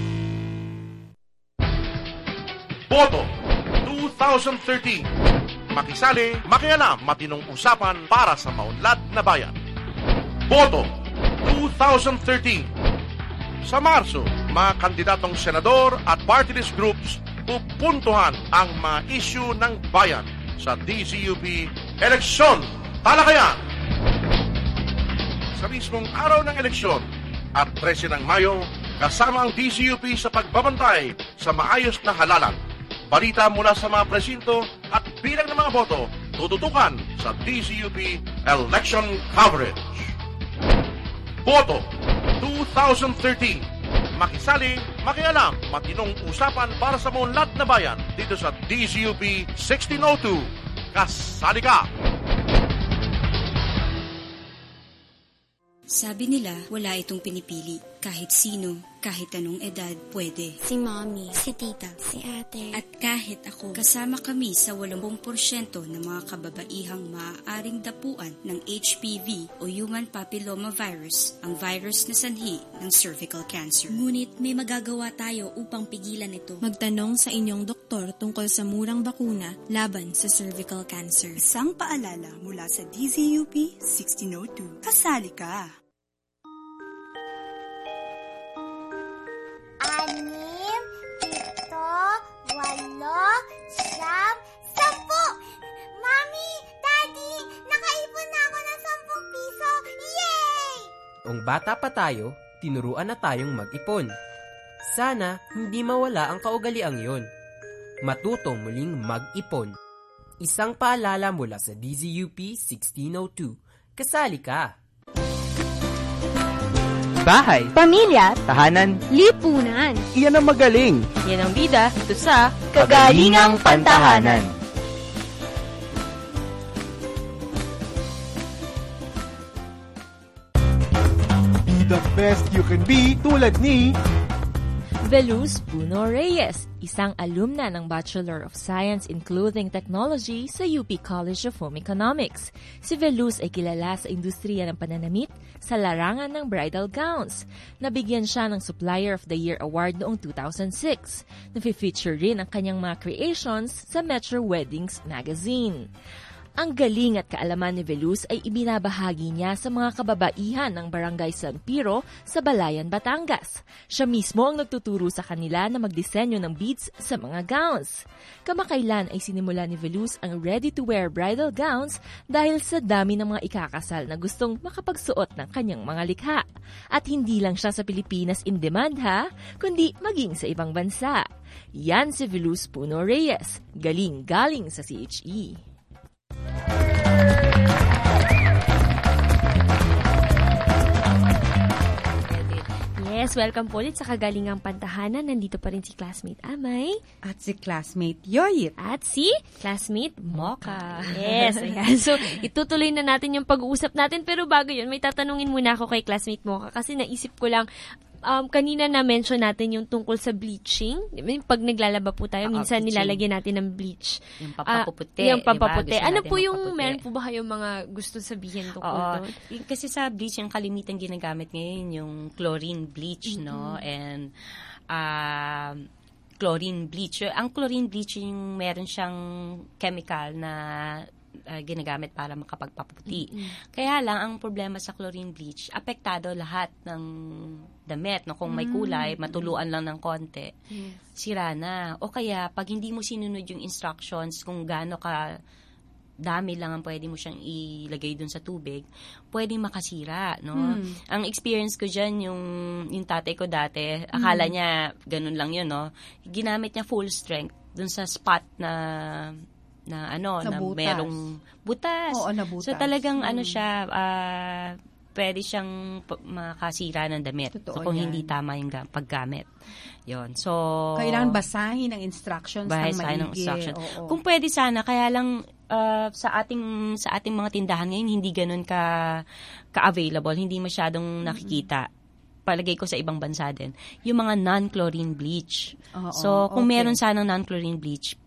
Boto twenty thirteen. makisali, makialam, matinong usapan para sa maunlad na bayan. Boto twenty thirteen. Sa Marso, mga kandidatong senador at party list groups pupuntuhan ang mga issue ng bayan sa D Z U P Eleksyon Talakayan. Sa mismong araw ng eleksyon at trese ng Mayo, kasama ang D Z U P sa pagbabantay sa maayos na halalan. Balita mula sa mga presinto at bilang ng mga boto, tututukan sa D Z U P Election Coverage. Boto twenty thirteen. Makisali, makialam, matinong usapan para sa maunlad na bayan dito sa D Z U P sixteen oh two. Kasali ka! Sabi nila, wala itong pinipili. Kahit sino, kahit anong edad, pwede. Si mommy, si tita, si ate. At kahit ako, kasama kami sa eighty percent ng mga kababaihang maaaring dapuan ng H P V o Human Papillomavirus, ang virus na sanhi ng cervical cancer. Ngunit may magagawa tayo upang pigilan ito. Magtanong sa inyong doktor tungkol sa murang bakuna laban sa cervical cancer. Isang paalala mula sa D Z U P sixteen oh two. Kasali ka! Anim, pito, walo, siyam, sampu! Mami, Daddy, nakaipon na ako ng sampung piso! Yay! Kung bata pa tayo, tinuruan na tayong mag-ipon. Sana hindi mawala ang kaugaliang yon. Matutong muling mag-ipon. Isang paalala mula sa D Z U P sixteen oh two. Kasali ka! Bahay, pamilya, tahanan, lipunan. Iyan ang magaling. Yan ang bida ito sa Kagalingang Pantahanan. Be the best you can be tulad ni Veluz Puno Reyes, isang alumna ng Bachelor of Science in Clothing Technology sa U P College of Home Economics. Si Veluz ay kilala sa industriya ng pananamit sa larangan ng bridal gowns. Nabigyan siya ng Supplier of the Year Award noong two thousand six. Nafe-feature rin ang kanyang mga creations sa Metro Weddings magazine. Ang galing at kaalaman ni Veluz ay ibinabahagi niya sa mga kababaihan ng Barangay San Piro sa Balayan, Batangas. Siya mismo ang nagtuturo sa kanila na magdisenyo ng beads sa mga gowns. Kamakailan ay sinimula ni Veluz ang ready-to-wear bridal gowns dahil sa dami ng mga ikakasal na gustong makapagsuot ng kanyang mga likha. At hindi lang siya sa Pilipinas in demand ha, kundi maging sa ibang bansa. Yan si Veluz Puno Reyes, galing-galing sa C H E. Yes, welcome po ulit sa Kagalingang Pantahanan. Nandito pa rin si classmate Amay. At si classmate Yoyit. At si classmate Mocha. Yes, ayan. So, itutuloy na natin yung pag-uusap natin. Pero bago yun, may tatanungin muna ako kay classmate Mocha. Kasi naisip ko lang, Um, kanina na-mention natin yung tungkol sa bleaching. Pag naglalaba po tayo, minsan uh, nilalagyan natin ng bleach. Yung pampapuputi. Uh, yung pampaputi. Diba? Ano po yung, meron po ba kayong mga gusto sabihin tungkol doon? Kasi sa bleach, yung kalimitan ginagamit ngayon, yung chlorine bleach, mm-hmm. no? And, uh, chlorine bleach. Ang chlorine bleach, yung meron siyang chemical na Uh, ginagamit para makapagpaputi. Mm-hmm. Kaya lang, ang problema sa chlorine bleach, apektado lahat ng damit. No? Kung may kulay, matuluan lang ng konti, yes. sira na. O kaya, pag hindi mo sinunod yung instructions kung gaano ka dami lang ang pwede mo siyang ilagay dun sa tubig, pwedeng makasira, no? Mm. Ang experience ko dyan, yung, yung tatay ko dati, akala mm. niya, ganun lang yun, no? Ginamit niya full strength dun sa spot na na ano, na, na merong butas. Oo, na butas. So talagang hmm. ano siya, uh, pwede siyang p- makasira ng damit. Totoo so, kung yan. hindi tama yung ga- paggamit. Yon. So, kailangan basahin ang instructions ng maigi. Ng instruction. Oo. Kung pwede sana, kaya lang uh, sa ating sa ating mga tindahan ngayon, hindi ganun ka, ka-available. Hindi masyadong nakikita. Mm-hmm. Palagay ko sa ibang bansa din, yung mga non-chlorine bleach. Oh, so, kung okay. meron sanang non-chlorine bleach,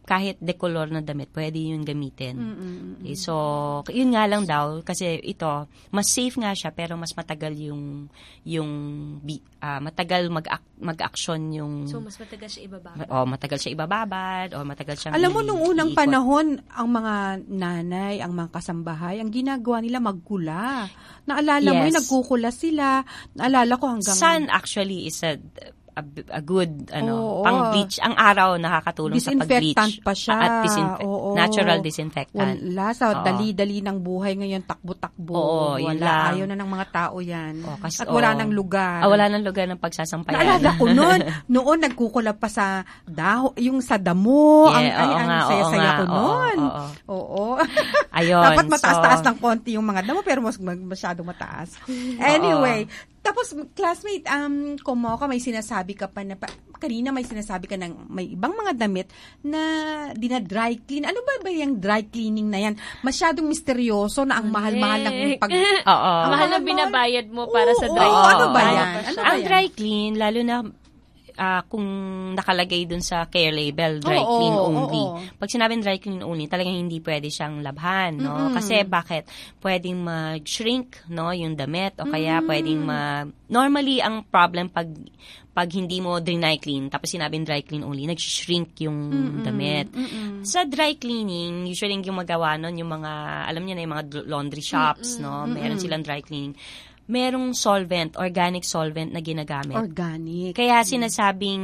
kahit decolor na damit, pwede yun gamitin. Mm-mm. Okay, so, yun nga lang daw, kasi ito, mas safe nga siya, pero mas matagal yung, yung, uh, matagal mag- mag-action yung... So, mas matagal siya ibababad. O, matagal siya ibababad, o matagal siyang... Alam mo, nung unang iikot. panahon, ang mga nanay, ang mga kasambahay, ang ginagawa nila magkula. Naalala mo, Yes. yung nagkukula sila. Naalala ko hanggang... Sun actually is a a, a good ano Oo, pang bleach. Ang araw nakakatulong sa pag-bleach. Disinfectant pa siya. At disinfe- Oo. natural disinfectant. Wala sa Oo. dali-dali ng buhay ngayon, takbo-takbo. Oo, yun wala. lang. Ayaw na ng mga tao yan. Oh, kasi, At wala oh. nang lugar. Ah, wala nang lugar ng pagsasampayan. Naalala ko noon. Noon, nagkukulab pa sa daho, yung sa damo. Yeah, ang, ay, oo ang nga, oo saya-saya nga, ko oo, noon. oo. Oo. Ayun, Dapat mataas-taas so- ng konti yung mga damo, pero mas masyadong mataas. Anyway, tapos classmate, um, kumo ka, may sinasabi ka pa na, pa, kanina may sinasabi ka ng may ibang mga damit na dina-dry clean. Ano ba ba yung dry cleaning na yan? Masyadong misteryoso na ang mahal-mahal ng pag... Oo. Ang mahal na binabayad mo para sa dry Oo, cleaning. ano ba yan? pa siya? Ano ba Ang yan? dry clean, lalo na ah, kung nakalagay dun sa care label, dry Oo, clean oo, only. oo. Pag sinabing dry clean only, talagang hindi pwede siyang labhan, no? Mm-mm. Kasi bakit? Pwedeng mag-shrink, no, yung damit, o kaya Mm. pwedeng ma... Normally, ang problem pag pag hindi mo dry clean, tapos sinabing dry clean only, nag-shrink yung Mm-mm. damit. Mm-mm. Sa dry cleaning, usually yung gumagawa nun, yung mga, alam niyo na, yung mga laundry shops, no? Meron Mm-mm. silang dry cleaning. Merong solvent, organic solvent na ginagamit. Organic. Kaya sinasabing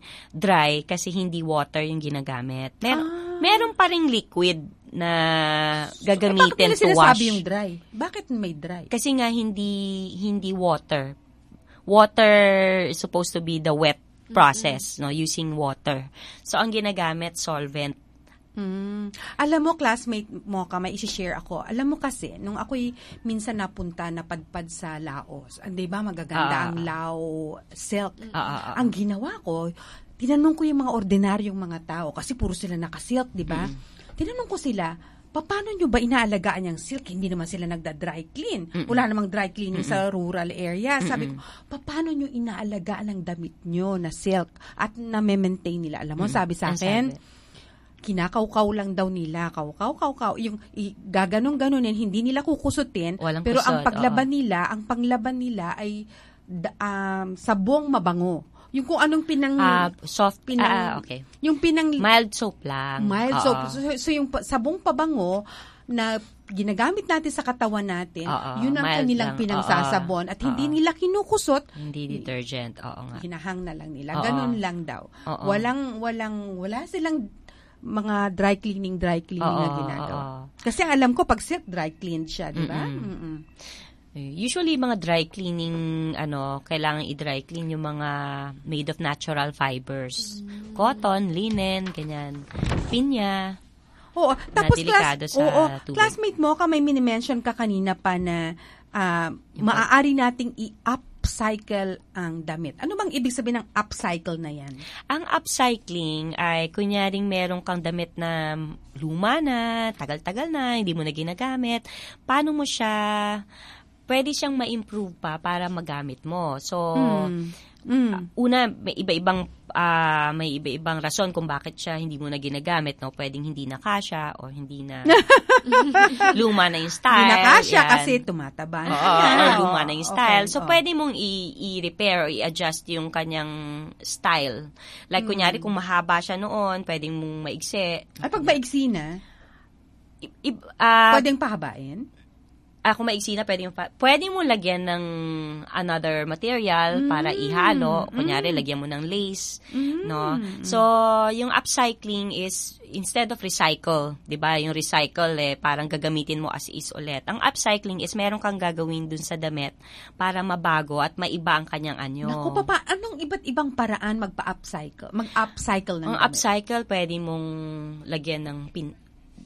dry kasi hindi water yung ginagamit. Mer- Ah. Meron pa ring liquid na gagamitin Bakit nila to sinasabi wash. yung dry? Bakit may dry? Kasi nga hindi hindi water. Water is supposed to be the wet process, no, using water. So ang ginagamit solvent. Mm. Alam mo, classmate mo ka, may isi-share ako. Alam mo kasi, nung ako'y minsan napunta, napadpad sa Laos, ah, di ba magaganda Ah. ang Lao silk. Ah, ah, ah. Ang ginawa ko, tinanong ko yung mga ordinaryong mga tao, kasi puro sila naka-silk, di ba? Mm. Tinanong ko sila, paano nyo ba inaalagaan yung silk? Hindi naman sila nagda-dry clean. Mm-mm. Wala namang dry cleaning Mm-mm. sa rural area. Sabi ko, Mm-mm. paano nyo inaalagaan ang damit nyo na silk at na-maintain nila? Alam mo, Mm. sabi sa Ang akin, sabi? kinakaw-kaw lang daw nila, kaw-kaw-kaw-kaw, yung i- gaganong-ganunin, hindi nila kukusutin, Walang pero kusot, ang paglaban oo. nila, ang panglaban nila ay da- um, sabong mabango. Yung kung anong pinang... Ah, soft, pinang, ah, okay. Yung pinang... Mild soap lang. Mild Oo. soap. So, so yung pa- sabong pabango na ginagamit natin sa katawan natin, Oo, yun ang mild kanilang lang. pinagsasabon. At hindi Oo. nila kinukusot, Hindi detergent. Oo nga. hinahang na lang nila. Oo. Ganun lang daw. Oo. Walang, walang, wala silang mga dry cleaning, dry cleaning na Oo, ginagawa. oo. Kasi ang alam ko, pag silk, dry clean siya, di ba? Mm-mm. Mm-mm. Usually, mga dry cleaning, ano, kailangan i-dry clean yung mga made of natural fibers. Cotton, linen, ganyan. Pinya. Oo, tapos class, delikado sa oo, tubig. classmate mo ka, may mini-mention ka kanina pa na ah, maaari nating i-upcycle ang damit. Ano bang ibig sabihin ng upcycle na yan? Ang upcycling ay, kunyaring meron kang damit na luma na, tagal-tagal na, hindi mo na ginagamit. Paano mo siya, pwede siyang ma-improve pa para magamit mo. So, Mm. uh, una, may iba-ibang ah, may iba-ibang rason kung bakit siya hindi mo na ginagamit, no? Pwedeng hindi na kasya o hindi na luma na yung style. Hindi na kasya yan. kasi tumataba na. Oo, yan. or luma na yung Oo, style. okay, So, oo. pwede mong i- i-repair o i-adjust yung kanyang style. Like, Mm. kunyari, kung mahaba siya noon, pwedeng mong maigsi. Ay, pag maigsi na, I- i- ah, pwedeng pahabain? Ah, kung maigsi na, pwede mo, pa, pwede mo lagyan ng another material para Mm. ihalo. Kunyari, Mm. lagyan mo ng lace. Mm. No? So, yung upcycling is, instead of recycle, di ba? Yung recycle, eh, parang gagamitin mo as is ulit. Ang upcycling is, meron kang gagawin dun sa damit para mabago at maiba ang kanyang anyo. Naku, papa, anong iba't ibang paraan magpa-upcycle? Mag-upcycle ng Ang damit? upcycle, pwede mong lagyan ng pin,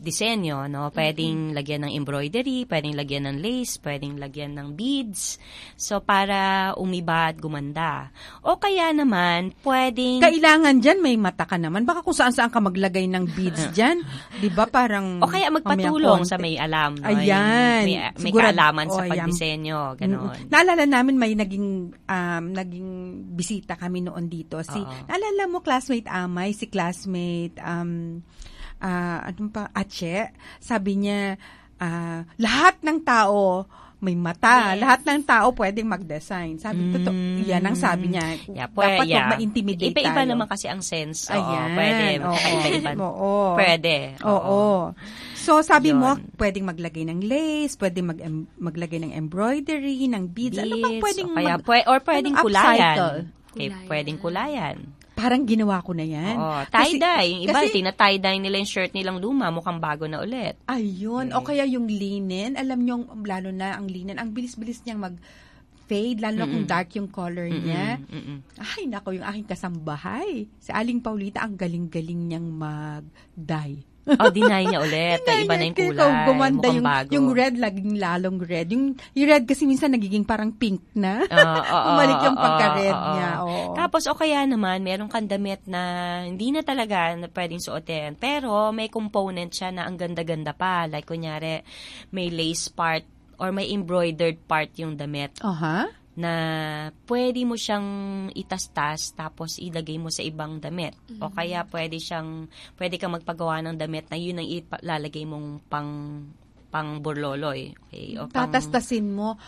disenyo, no? Pwedeng mm-hmm. lagyan ng embroidery, pwedeng lagyan ng lace, pwedeng lagyan ng beads. So, para umiba at gumanda. O kaya naman, pwedeng... Kailangan dyan, may mata ka naman. Baka kung saan-saan ka maglagay ng beads dyan. Di ba parang... O kaya magpatulong sa may alam. No? Ayan. May, may Sigurad, kaalaman sa oh, pagdisenyo. Ganon. Mm-hmm. Naalala namin may naging um, naging bisita kami noon dito. Si, Uh-oh. naalala mo, classmate Amay, si classmate... Um, Uh, anong pa, Ache, sabi niya, uh, lahat ng tao may mata, yes. lahat ng tao pwedeng mag-design. Sabi, mm. totoo, yan ang sabi niya. Yeah, pwede, dapat yeah. wag ma-intimidate Iba-iba tayo. naman kasi ang sense. Oo, Ayan. pwede. Oo. Iba-iba. Oo. Pwede. Oo. Oo. So, sabi Yun. mo, pwedeng maglagay ng lace, pwedeng mag maglagay ng embroidery, ng beads. beads ano pang pwedeng o, kaya, mag- pwede, or pwedeng ano, kulayan. Okay, pwedeng kulayan. Parang ginawa ko na yan. Oo, tie-dye. Yung iba, kasi, tina-tie-dye nila yung shirt nilang luma, mukhang bago na ulit. Ayun. Okay. O kaya yung linen, alam nyo, lalo na ang linen, ang bilis-bilis niyang mag fade, lalo na kung dark yung color niya. Mm-mm. Ay, nako, yung aking kasambahay. Si Aling Paulita, ang galing-galing niyang mag-dye. Oh, deny niya ulit. Iba na yung kulay. Gumanda mukhang yung, bago. yung red, laging lalong red. Yung, yung red kasi minsan nagiging parang pink na. Uh, uh, Umalik yung uh, pagka-red uh, uh, niya. Oh. Tapos, o kaya naman, meron kang damit na hindi na talaga na pwedeng suotin. Pero, may component siya na ang ganda-ganda pa. Like, kunyari, may lace part or may embroidered part yung damit. Aha. Uh-huh. Na pwede mo siyang itastas tapos ilagay mo sa ibang damit. Mm-hmm. O kaya pwede siyang, pwede kang magpagawa ng damit na yun ang ilalagay mong pang, pang burloloy. Okay? O pang, tatastasin mo.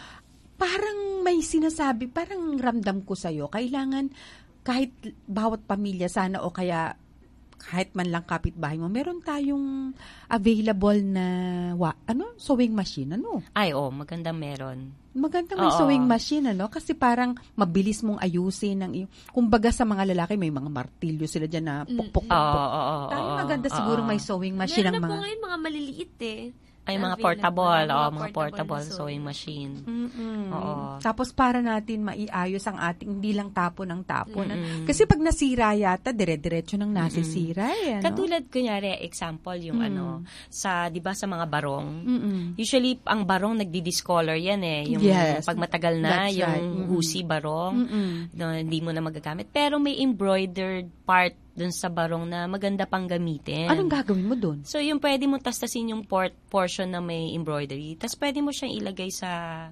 Parang may sinasabi, parang ramdam ko sa'yo, kailangan kahit bawat pamilya sana o kaya kahit man lang kapitbahay mo, meron tayong available na wa, ano, sewing machine, ano? Ay, oh, magandang meron. Maganda may Oo. sewing machine, ano? Kasi parang mabilis mong ayusin ng iyong... Kumbaga sa mga lalaki, may mga martilyo sila dyan na puk-puk-puk. Oo, oo, oo. Tayo maganda siguro may sewing machine ng ng mga... mga... Meron na po ngayon mga maliliit eh. Ay, mga portable. Oo, mga portable sewing machine. Mm-mm. Oo. Tapos para natin maiayos ang ating, hindi lang tapon ng tapon. Mm-mm. Kasi pag nasira yata, dire-diretso nang nasisira. Eh, ano? Katulad, kunyari, example, yung Mm. ano, sa, di ba sa mga barong, Mm-mm. usually, ang barong nagdi-discolor yan eh. Yung yes. pag matagal na, That's yung right. Mm-mm. husi barong, no, hindi mo na magagamit. Pero may embroidered part dun sa barong na maganda pang gamitin. Anong gagawin mo dun? So, yung pwede mo tastasin yung port, portion na may embroidery. Tapos, pwede mo siyang ilagay sa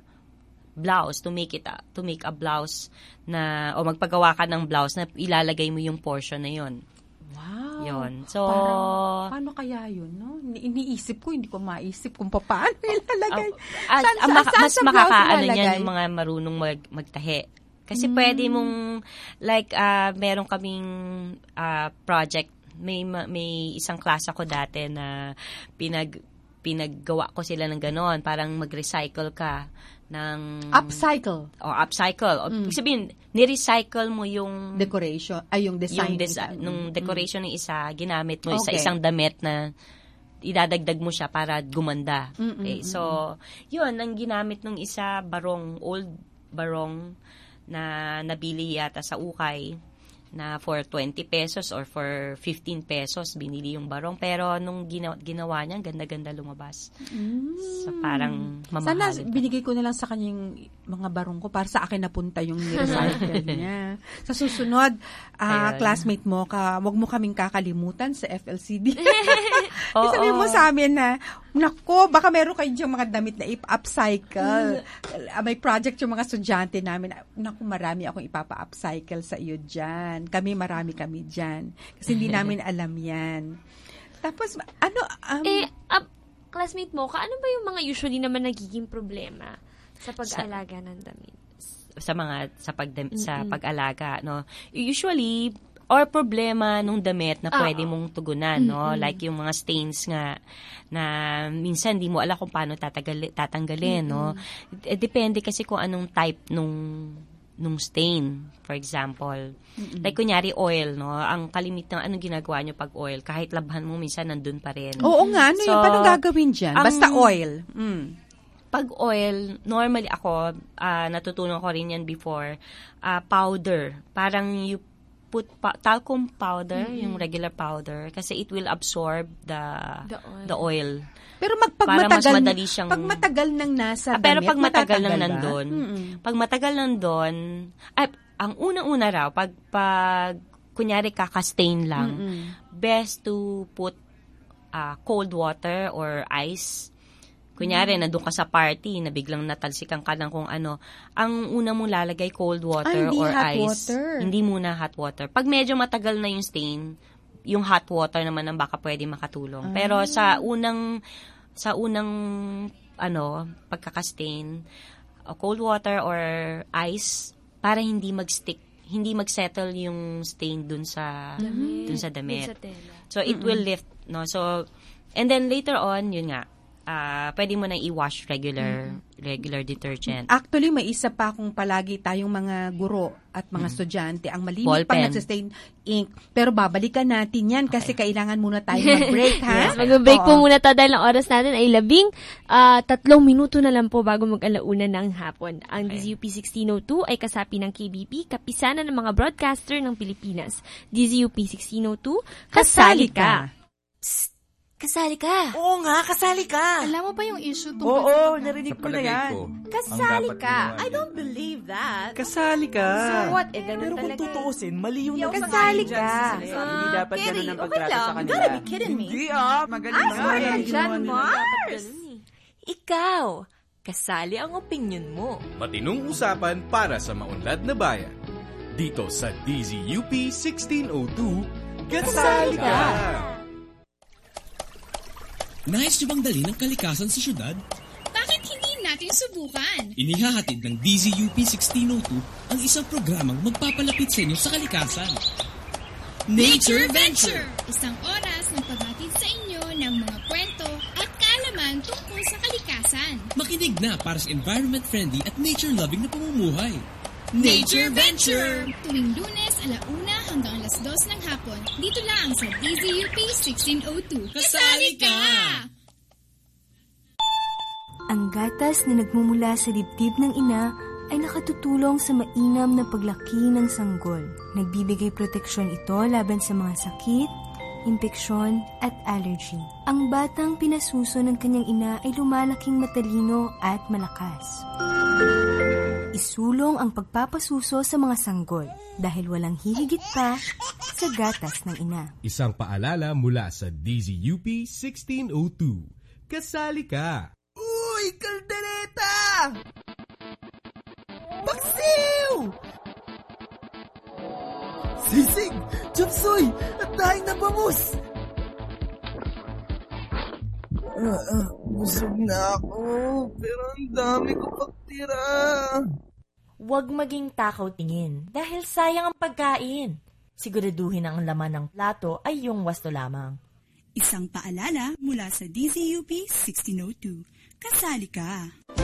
blouse to make it a, to make a blouse na, o magpagawa ka ng blouse na ilalagay mo yung portion na yun. Wow. Yun. So, parang, paano kaya yun, no? Iniisip ko, hindi ko maisip kung paano ilalagay. Uh, uh, saan, uh, ma- saan, mas sa makakaano ilalagay? niyan yung mga marunong mag, magtahi. Kasi Mm. pwede mong, like, uh, meron kaming uh, project, may may isang klase ako dati na pinag, pinaggawa ko sila ng ganon, parang mag-recycle ka ng... Upcycle. O, upcycle. O, Mm. sabihin, ni-recycle mo yung... Decoration. Ay, yung design. Yung desi- nung decoration ng isa, ginamit mo Okay. sa isang damit na idadagdag mo siya para gumanda. Mm-mm, Okay, so, yun, ang ginamit nung isa, barong, old barong, na nabili yata sa ukay na for twenty pesos or for fifteen pesos binili yung barong, pero nung ginawa, ginawa niya ganda-ganda lumabas. Mm. So parang mamahalin. Sana binigay ko na lang sa kanyang mga barong ko para sa akin napunta yung recycle niya. Sa susunod, uh, classmate mo, ka, wag mo kaming kakalimutan sa F L C D. Oo. Sabihin mo sa amin na, nako, baka meron kayo diyang mga damit na upcycle. Uh, may project yung mga estudyante namin. Naku, marami akong ipapa-upcycle sa iyo dyan. Kami, marami kami dyan. Kasi hindi namin alam yan. Tapos, ano... Um, eh, uh, classmate mo, ka, ano ba yung mga usually naman nagiging problema sa pag-alaga ng damit? Sa mga, sa, pag, sa pag-alaga, no? Usually, or problema nung damit na pwede mong tugunan, no? Mm-hmm. Like yung mga stains nga na minsan hindi mo alam kung paano tatagal, tatanggalin, mm-hmm. no? Depende kasi kung anong type nung nung stain, for example. Mm-hmm. Like kunyari oil, no? Ang kalimit ng anong ginagawa nyo pag oil, kahit labhan mo minsan nandun pa rin. Oo nga, ano so, yun? Paano gagawin dyan? Ang, basta oil. Mm. Pag oil, normally ako, uh, natutunan ko rin yan before, uh, powder. Parang you put pa- talcum powder, Mm-mm. yung regular powder, kasi it will absorb the The oil. the oil. Pero mag, pag Para mas matagal, madali siyang... pag matagal nang nasa Ah, pero damit, pag matagal nang matatagal ba? nandun, Mm-mm. pag matagal nandun, ay, ang unang-una raw, pag, pag kunyari kakastain lang, Mm-mm. best to put uh, cold water or ice. Kunyari, nandun ka sa party, na biglang natalsikan ka ng kung ano, ang una mong lalagay cold water Ah, hindi or hot ice. water. Hindi muna hot water. Pag medyo matagal na yung stain, yung hot water naman ang baka pwede makatulong. Ah. Pero sa unang, sa unang, ano, pagkakastain, uh, cold water or ice, para hindi mag-stick, hindi mag-settle yung stain dun sa, Damit. dun sa damit. Dun sa tela. So, it will lift, no? So, and then later on, yun nga, uh, pwede mo na i-wash regular, regular detergent. Actually, may isa pa kung palagi tayong mga guro at mga estudyante ang malimit Ballpen. pang nagsustain ink. Pero babalikan natin yan kasi kailangan muna tayo mag-break, ha? Yes, mag-break po Oo. muna tayo dahil ang oras natin ay labing ah, tatlong minuto na lang po bago mag-alauna ng hapon. Ang D Z U P sixteen oh two ay kasapi ng K B P, kapisanan ng mga broadcaster ng Pilipinas. D Z U P sixteen oh two, kasali ka! Kasali ka. Oo nga, kasali ka. Alam mo ba yung issue Oo, tungkol sa- narinig Sa ko na palagay yan. ko, Kasali dapat ka. ginawa I don't believe that. Kasali ka. So what? Eh, ganun Pero kung talaga eh. tutuusin, mali yung Yo, nagsasabi kasali dyan ka. sa sinasabi. Ah, Hindi dapat Kerry, ganun ang okay pagtrato lang. sa You kanila. gotta be kidding me. Hindi ah, magaling I'm nga. sorry, Yan, Jan ginawa nila. Mars. Ikaw, kasali ang opinion mo. Matinong usapan para sa maunlad na bayan. Dito sa D Z U P sixteen oh two, kasali ka! Nais niyo bang dalhin ng kalikasan sa syudad? Bakit hindi natin subukan? Inihahatid ng D Z U P sixteen oh two ang isang programang magpapalapit sa inyo sa kalikasan. Nature Venture! Isang oras ng paghatid sa inyo ng mga kwento at kaalaman tungkol sa kalikasan. Makinig na para sa environment-friendly at nature-loving na pamumuhay. Nature Venture! Tuwing Lunes, alauna hanggang alas dos ng hapon. Dito lang sa D Z U P sixteen oh two. Kasali ka! Ang gatas na nagmumula sa dibdib ng ina ay nakatutulong sa mainam na paglaki ng sanggol. Nagbibigay proteksyon ito laban sa mga sakit, impeksyon at allergy. Ang batang pinasuso ng kanyang ina ay lumalaking matalino at malakas. Isulong ang pagpapasuso sa mga sanggol dahil walang hihigit pa sa gatas ng ina. Isang paalala mula sa D Z U P sixteen oh two. Kasali ka! Uy, kaldereta! Paksiw! Sisig! Chapsoy! At daing na bangus! Ah, ah, busog na ako, pero ang dami ko pagtira. Huwag maging takaw tingin dahil sayang ang pagkain. Siguraduhin na ang laman ng plato ay yung wasto lamang. Isang paalala mula sa D Z U P sixteen oh two. Kasali ka!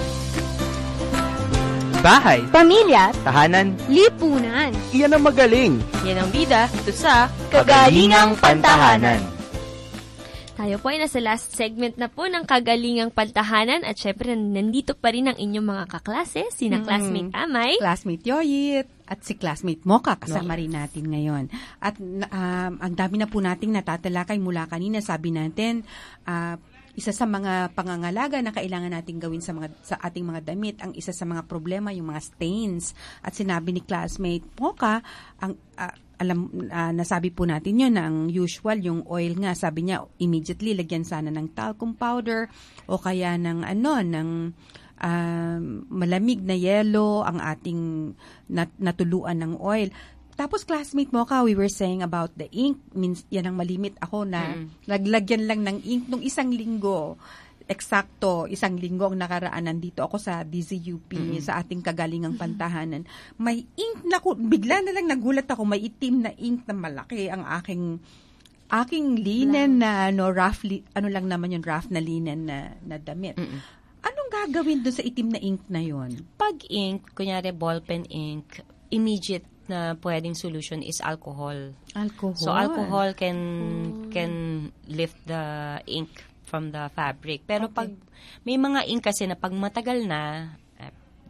Bahay, Pamilya, tahanan, lipunan. iyan ang magaling. Yan ang bida ito sa Kagalingang Pantahanan. Tayo po ay nasa last segment na po ng Kagalingang Pantahanan at syempre nandito pa rin ang inyong mga kaklase, sina Mm-mm. classmate Amay, Classmate Yoyit, at si classmate Mocha kasama Yes. rin natin ngayon. At um, ang dami na po nating natatalakay mula kanina. Sabi natin, uh, isa sa mga pangangalaga na kailangan nating gawin sa mga sa ating mga damit, ang isa sa mga problema yung mga stains. At sinabi ni classmate Mocha, ang uh, alam uh, nasabi po natin yun na ang usual yung oil nga, sabi niya immediately lagyan sana ng talcum powder o kaya ng ano ng um, malamig na yelo ang ating nat- natuluan ng oil. Tapos classmate mo ka, we were saying about the ink, means yan ang malimit ako na Mm. naglagyan lang ng ink nung isang linggo. Eksakto, isang linggo ang nakaraan, nandito ako sa D Z U P, Mm-mm. sa ating Kagalingang Pantahanan. May ink na ko, bigla na lang nagulat ako, may itim na ink na malaki ang aking aking linen na ano, rough, li, ano lang naman yung rough na linen na, na damit. Mm-mm. Anong gagawin doon sa itim na ink na yon? Pag ink, kunyari ballpen ink, immediate na pwedeng solution is alcohol. Alcohol. So alcohol can can lift the ink from the fabric. Pero Okay. pag may mga ink kasi na pag matagal na, eh,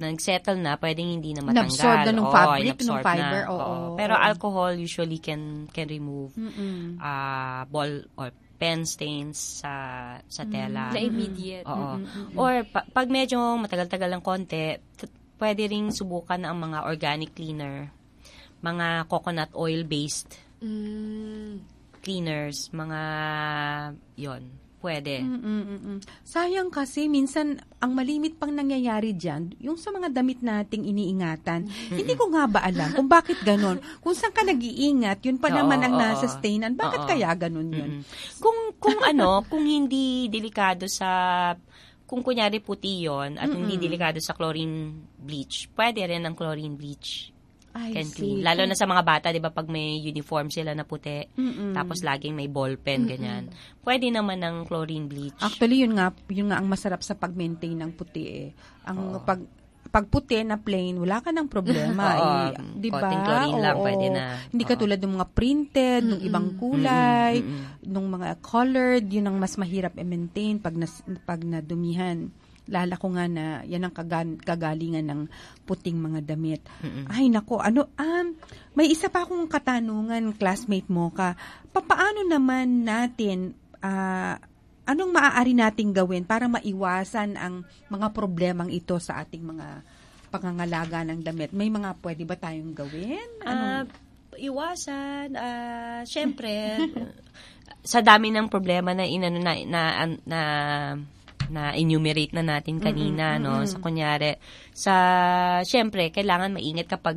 nag-settle na, pwedeng hindi na matanggal. Nabsorb na nung Oo, fabric, inabsorb nung fiber. na. Oo, Oo. oo, Pero oo. alcohol usually can can remove Mm-mm. uh, ball or pen stains sa sa tela. Na immediate. Oo. Mm-mm. Or pa- pag medyo matagal-tagal ng konti, t- pwede ring subukan ang mga organic cleaner, mga coconut oil-based Mm. cleaners, mga yon pwede. Mm-mm-mm. Sayang kasi, minsan, ang malimit pang nangyayari dyan, yung sa mga damit nating iniingatan, Mm-mm. hindi ko nga ba alam kung bakit ganon. Kung saan ka nag-iingat, yun pa Oo, naman ang oo. nasa-stainan. Bakit Oo. kaya ganon yun? Mm-mm. Kung kung ano, kung hindi delikado sa kung kunyari puti yon at hindi Mm-mm. delikado sa chlorine bleach, pwede rin ang chlorine bleach. I Can see. clean. Lalo na sa mga bata, 'di ba, pag may uniform sila na puti, Mm-mm. tapos laging may ball pen ganyan. Pwede naman ng chlorine bleach. Actually, yun nga, yun nga ang masarap sa pag-maintain ng puti eh. Ang Oo. pag pag puti na plain, wala ka ng problema. Oo. eh. Di ba? Konting chlorine lang, Oo. pwede na. Hindi ka tulad ng mga printed, ng ibang kulay, Mm-mm. ng mga colored, yun ang mas mahirap i-maintain pag, nas, pag nadumihan. Lala ko nga na yan ang kagan, kagalingan ng puting mga damit. Mm-mm. Ay, nako, ano, um, may isa pa akong katanungan, classmate mo ka. Papaano naman natin, ah, anong maaari nating gawin para maiwasan ang mga problemang ito sa ating mga pangangalaga ng damit? May mga pwede ba tayong gawin? Ah, iwasan, ah, syempre, sa dami ng problema na inano na na, na na enumerate na natin kanina, Mm-mm, no? mm-mm. Sa kunyari, sa, syempre, kailangan maingat kapag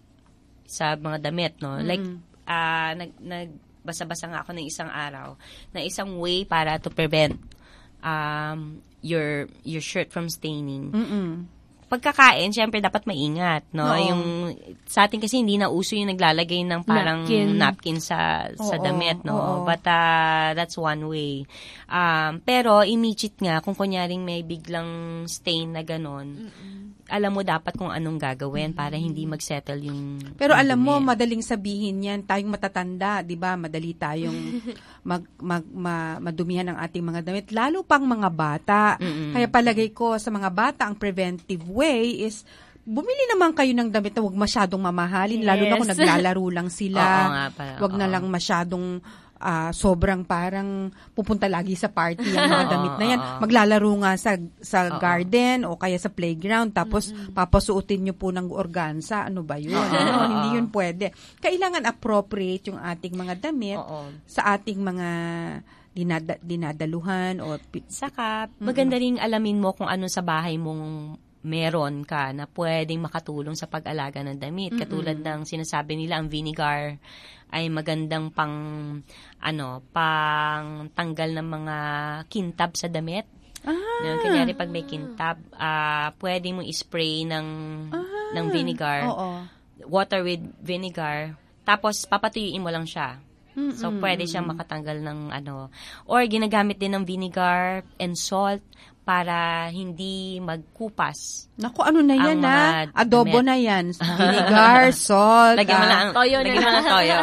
sa mga damit, no? Like, Mm-mm. ah, nag, nagbasa-basa nga ako ng isang araw na isang way para to prevent um, your your shirt from staining. Mm-mm. Pagkakain, syempre dapat maingat, no? Oo. Yung sa atin kasi hindi na uso yung naglalagay ng parang Napkin. napkin, sa sa Oo, damit, no? oo. But uh, that's one way. Um, pero immediate nga kung kunyaring may biglang stain na ganon, alam mo dapat kung anong gagawin para hindi mag-settle yung Pero yung alam mo, dumi. madaling sabihin yan, tayong matatanda, di ba? Madali tayong mag, mag, ma, madumihan ng ating mga damit. Lalo pang mga bata. Mm-mm. Kaya palagay ko sa mga bata, ang preventive way is bumili naman kayo ng damit na huwag masyadong mamahalin. Lalo na kung Yes. naglalaro lang sila. Oo nga pala, Huwag na oo. lang masyadong ah, sobrang parang pupunta lagi sa party ang mga Oo, damit na yan. oo. Maglalaro nga sa sa Oo. garden o kaya sa playground tapos papasuotin nyo po ng organza. Ano ba yun? Oo, Ano? oo. Hindi yun pwede. Kailangan appropriate yung ating mga damit Oo. sa ating mga dinada- dinadaluhan o pi- Saka, maganda ring alamin mo kung ano sa bahay mong meron ka na pwedeng makatulong sa pag-alaga ng damit. Mm-mm. Katulad ng sinasabi nila, ang vinegar ay magandang pang, ano, pang tanggal ng mga kintab sa damit. Ah. No, kunyari pag may kintab, ah pwede mong i-spray ng, Ah. ng vinegar. Oo. Water with vinegar. Tapos, papatuyuin mo lang siya. So, Mm-mm. pwede siyang makatanggal ng ano. Or, ginagamit din ng vinegar and salt para hindi magkupas. Naku, ano na yan ang ha? mga Adobo damit. na yan. Vinegar, salt. Lagyan mo ah, lang, Toyo na lagyan mo lang. lang toyo.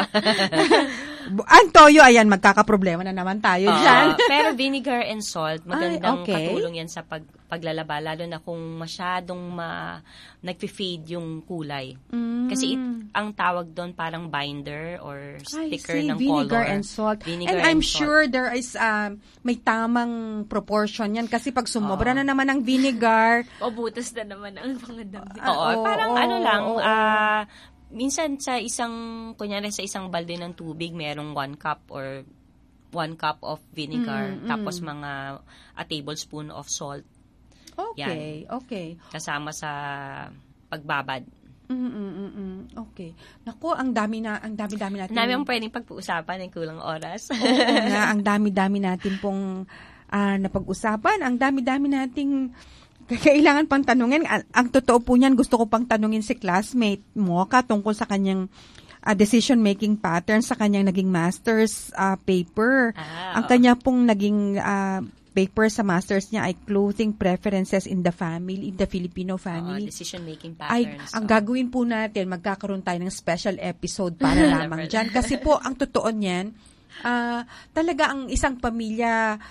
Ang toyo, ayan, magkakaproblema na naman tayo Oo. dyan. Pero vinegar and salt, magandang Ay, okay. katulong yan sa pag, paglalaba, lalo na kung masyadong ma, nag-fade yung kulay. Mm. Kasi it, ang tawag doon parang binder or sticker I see, ng vinegar color. and salt. Vinegar and I'm salt. sure there is um, may tamang proportion yan kasi pag sumobra na naman ang vinegar, O butas na naman ang mga damit. Oo, oo, parang oo, ano lang, oo. ah, minsan sa isang, kunyari sa isang balde ng tubig, merong one cup or one cup of vinegar, Mm, mm. tapos mga a tablespoon of salt. okay, okay. Kasama sa pagbabad. Mm, mm, mm, mm. Okay. Naku, ang dami na, ang dami-dami natin. Ang dami ang pwedeng pag-uusapan, ay kulang oras. Oo nga, ang dami-dami natin pong ah, napag-usapan. Ang dami-dami nating kailangan pang tanungin. Ang, ang totoo po niyan, gusto ko pang tanungin si classmate mo ka tungkol sa kanyang ah, decision-making pattern sa kanyang naging master's ah, paper. Ah, ang kanya pong naging ah, paper sa master's niya ay Clothing Preferences in the Family, in the Filipino Oo, Family. decision-making Ay, patterns. ang Oo. gagawin po natin, magkakaroon tayo ng special episode para lamang dyan. Kasi po, ang totoo niyan, ah, talaga ang isang pamilya,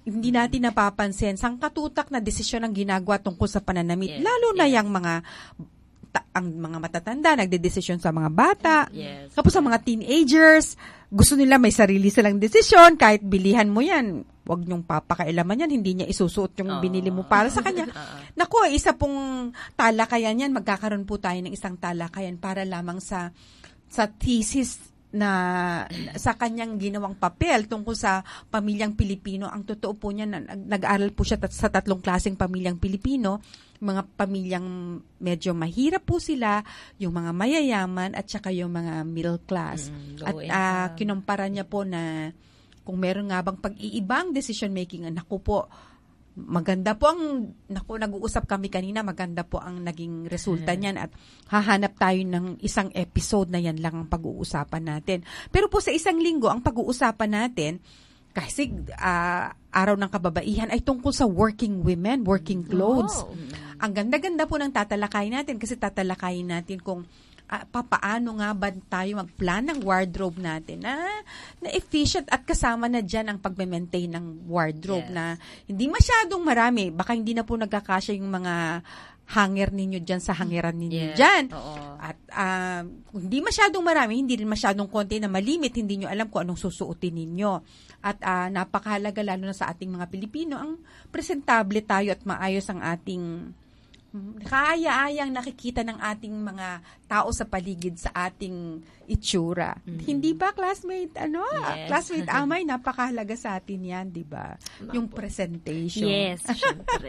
hindi natin napapansin sangkatutak na desisyon ang ginagawa tungkol sa pananamit. Yes, Lalo na yes. yung mga ta- ang mga matatanda, nagdedesisyon sa mga bata. Yes. Tapos sa mga teenagers, gusto nila may sarili silang desisyon, kahit bilihan mo yan, wag niyong papakailaman yan, hindi niya isusuot yung Oo. binili mo para sa kanya. Oo. Naku, isa pong talakayan yan, magkakaroon po tayo ng isang talakayan para lamang sa sa thesis na sa kanyang ginawang papel tungkol sa pamilyang Pilipino. Ang totoo po niya, nag- nag-aral po siya tat- sa tatlong klaseng pamilyang Pilipino, mga pamilyang medyo mahirap po sila, yung mga mayayaman at saka yung mga middle class. Mm, at low uh, income. kinumpara niya po na kung meron nga bang pag-iibang decision making, naku po, maganda po ang, naku, nag-uusap kami kanina, maganda po ang naging resulta niyan at hahanap tayo ng isang episode na yan lang ang pag-uusapan natin. Pero po sa isang linggo, ang pag-uusapan natin, kasi uh, araw ng kababaihan ay tungkol sa working women, working clothes. Oh. Ang ganda-ganda po ng tatalakayin natin kasi tatalakayin natin kung uh, papaano nga ba tayo mag-plan ng wardrobe natin na, na efficient at kasama na dyan ang pag-maintain ng wardrobe Yes. na hindi masyadong marami. Baka hindi na po nagkakasya yung mga hanger ninyo dyan sa hangeran ninyo Yes. dyan. Oo. At uh, hindi masyadong marami, hindi rin masyadong konti na malimit, hindi nyo alam kung anong susuotin ninyo. At uh, napakahalaga lalo na sa ating mga Pilipino, ang presentable tayo at maayos ang ating kaaya-ayang nakikita ng ating mga tao sa paligid sa ating itsura. Mm-hmm. Hindi ba, classmate, ano, Yes. classmate Amay, napakahalaga sa atin yan, di ba? Yung presentation. Yes, syempre.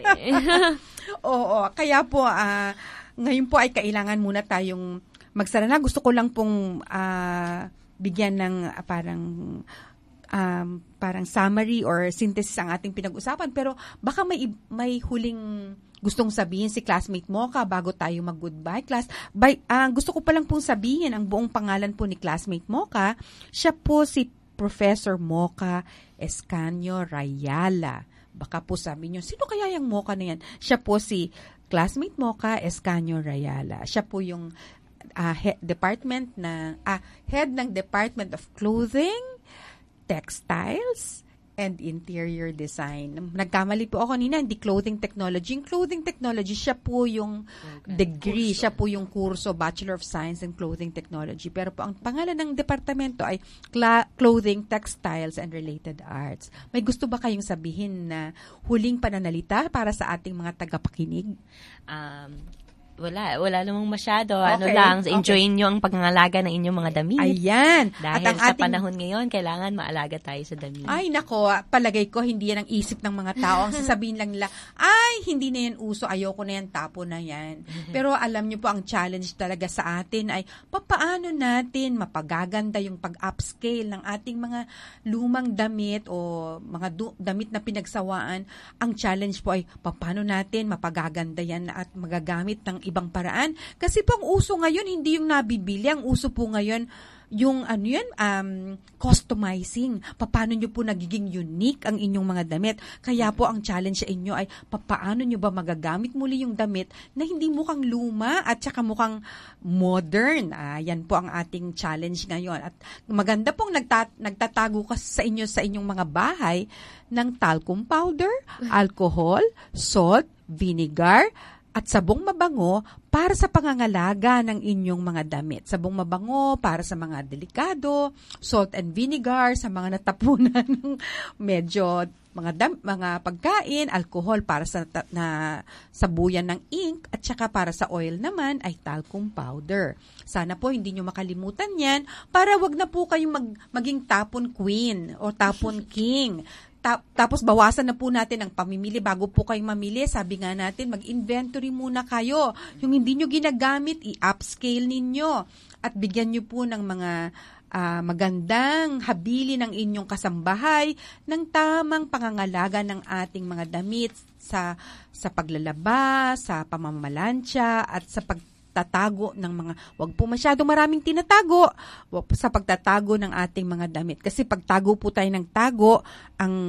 Oo, kaya po, uh, ngayon po ay kailangan muna tayong magsara na. Gusto ko lang pong uh, bigyan ng uh, parang um, parang summary or synthesis ang ating pinag-usapan. Pero baka may, may huling gustong sabihin si classmate Mocha bago tayo mag-goodbye class. By, uh, gusto ko palang pong sabihin ang buong pangalan po ni classmate Mocha. Siya po si Professor Mocha Escanio Rayala. Baka po sabi niyo, sino kaya yung Mocha na yan? Siya po si classmate Mocha Escanio Rayala. Siya po yung uh, head, department na, uh, head ng Department of Clothing, Textiles, and Interior Design. Nagkamali po ako kanina, hindi clothing technology. Yung clothing technology, siya po yung okay. degree, kurso. Siya po yung kurso, Bachelor of Science in Clothing Technology. Pero po ang pangalan ng departamento ay Cla- Clothing, Textiles, and Related Arts. May gusto ba kayong sabihin na huling pananalita para sa ating mga tagapakinig? Um, Wala, wala namang masyado. Okay, Ano lang, enjoyin okay. nyo ang pangangalaga ng inyong mga damit. Ayan. Dahil At ang sa ating... panahon ngayon, kailangan maalaga tayo sa damit. Ay, nako, palagay ko, hindi yan ang isip ng mga tao. Ang sasabihin lang nila, ay, hindi na yan uso, ayoko na yan, tapo na yan. Pero alam nyo po, ang challenge talaga sa atin ay, papaano natin mapagaganda yung pag-upscale ng ating mga lumang damit o mga du- damit na pinagsawaan. Ang challenge po ay, papaano natin mapagaganda yan at magagamit ng ibang paraan. Kasi po ang uso ngayon, hindi yung nabibili. Ang uso po ngayon, yung ano yan, um, customizing. Paano nyo po nagiging unique ang inyong mga damit. Kaya po ang challenge sa inyo ay, paano nyo ba magagamit muli yung damit na hindi mukhang luma at saka mukhang modern. Ah, yan po ang ating challenge ngayon. At maganda pong nagtat- nagtatago ka sa inyo sa inyong mga bahay ng talcum powder, alcohol, salt, vinegar, at sabong mabango para sa pangangalaga ng inyong mga damit. Sabong mabango para sa mga delikado, salt and vinegar sa mga natapunan ng medyo mga dam- mga pagkain, alcohol para sa ta- na sabuyan ng ink, at saka para sa oil naman ay talcum powder. Sana po hindi nyo makalimutan yan para wag na po kayong mag- maging tapon queen o tapon king. Tapos bawasan na po natin ang pamimili bago po kayo mamili. Sabi nga natin, mag-inventory muna kayo. Yung hindi nyo ginagamit, i-upscale ninyo. At bigyan nyo po ng mga uh, magandang habili ng inyong kasambahay ng tamang pangangalaga ng ating mga damit sa, sa paglalaba, sa pamamalansya, at sa pag tatago ng mga, wag po masyadong maraming tinatago sa pagtatago ng ating mga damit. Kasi pagtago po tayo ng tago, ang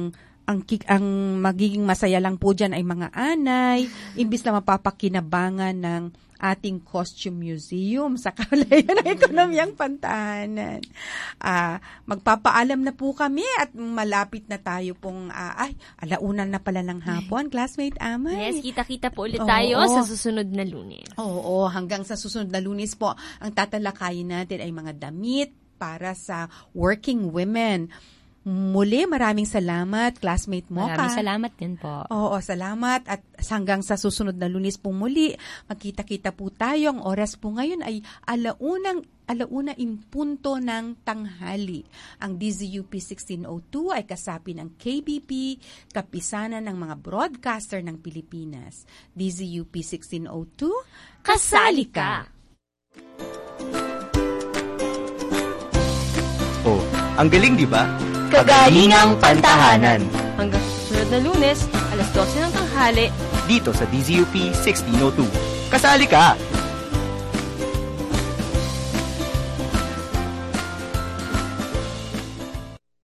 ang ang magiging masaya lang po dyan ay mga anay, imbis na mapapakinabangan ng ating costume museum sa kalayaan ng ekonomiyang pantahanan. Uh, magpapaalam na po kami at malapit na tayo pong, uh, ay, alauna na pala ng hapon, classmate Amay. Yes, kita-kita po ulit tayo Oo. sa susunod na Lunes. Oo, hanggang sa susunod na Lunes po, ang tatalakayin natin ay mga damit para sa working women. Muli, maraming salamat, classmate Mocha. Maraming salamat din po. Oo, salamat. At hanggang sa susunod na Lunes po muli, magkita-kita po tayo. Ang oras po ngayon ay alaunang, alauna in punto ng tanghali. Ang D Z U P sixteen oh two ay kasapi ng K B P, kapisanan ng mga broadcaster ng Pilipinas. D Z U P sixteen oh two, kasali ka! Oh, ang galing, di ba? Kagalingang Pantahanan. Hanggang sa susunod na Lunes, alas dose ng tanghali. Dito sa D Z U P sixteen oh two. Kasali ka!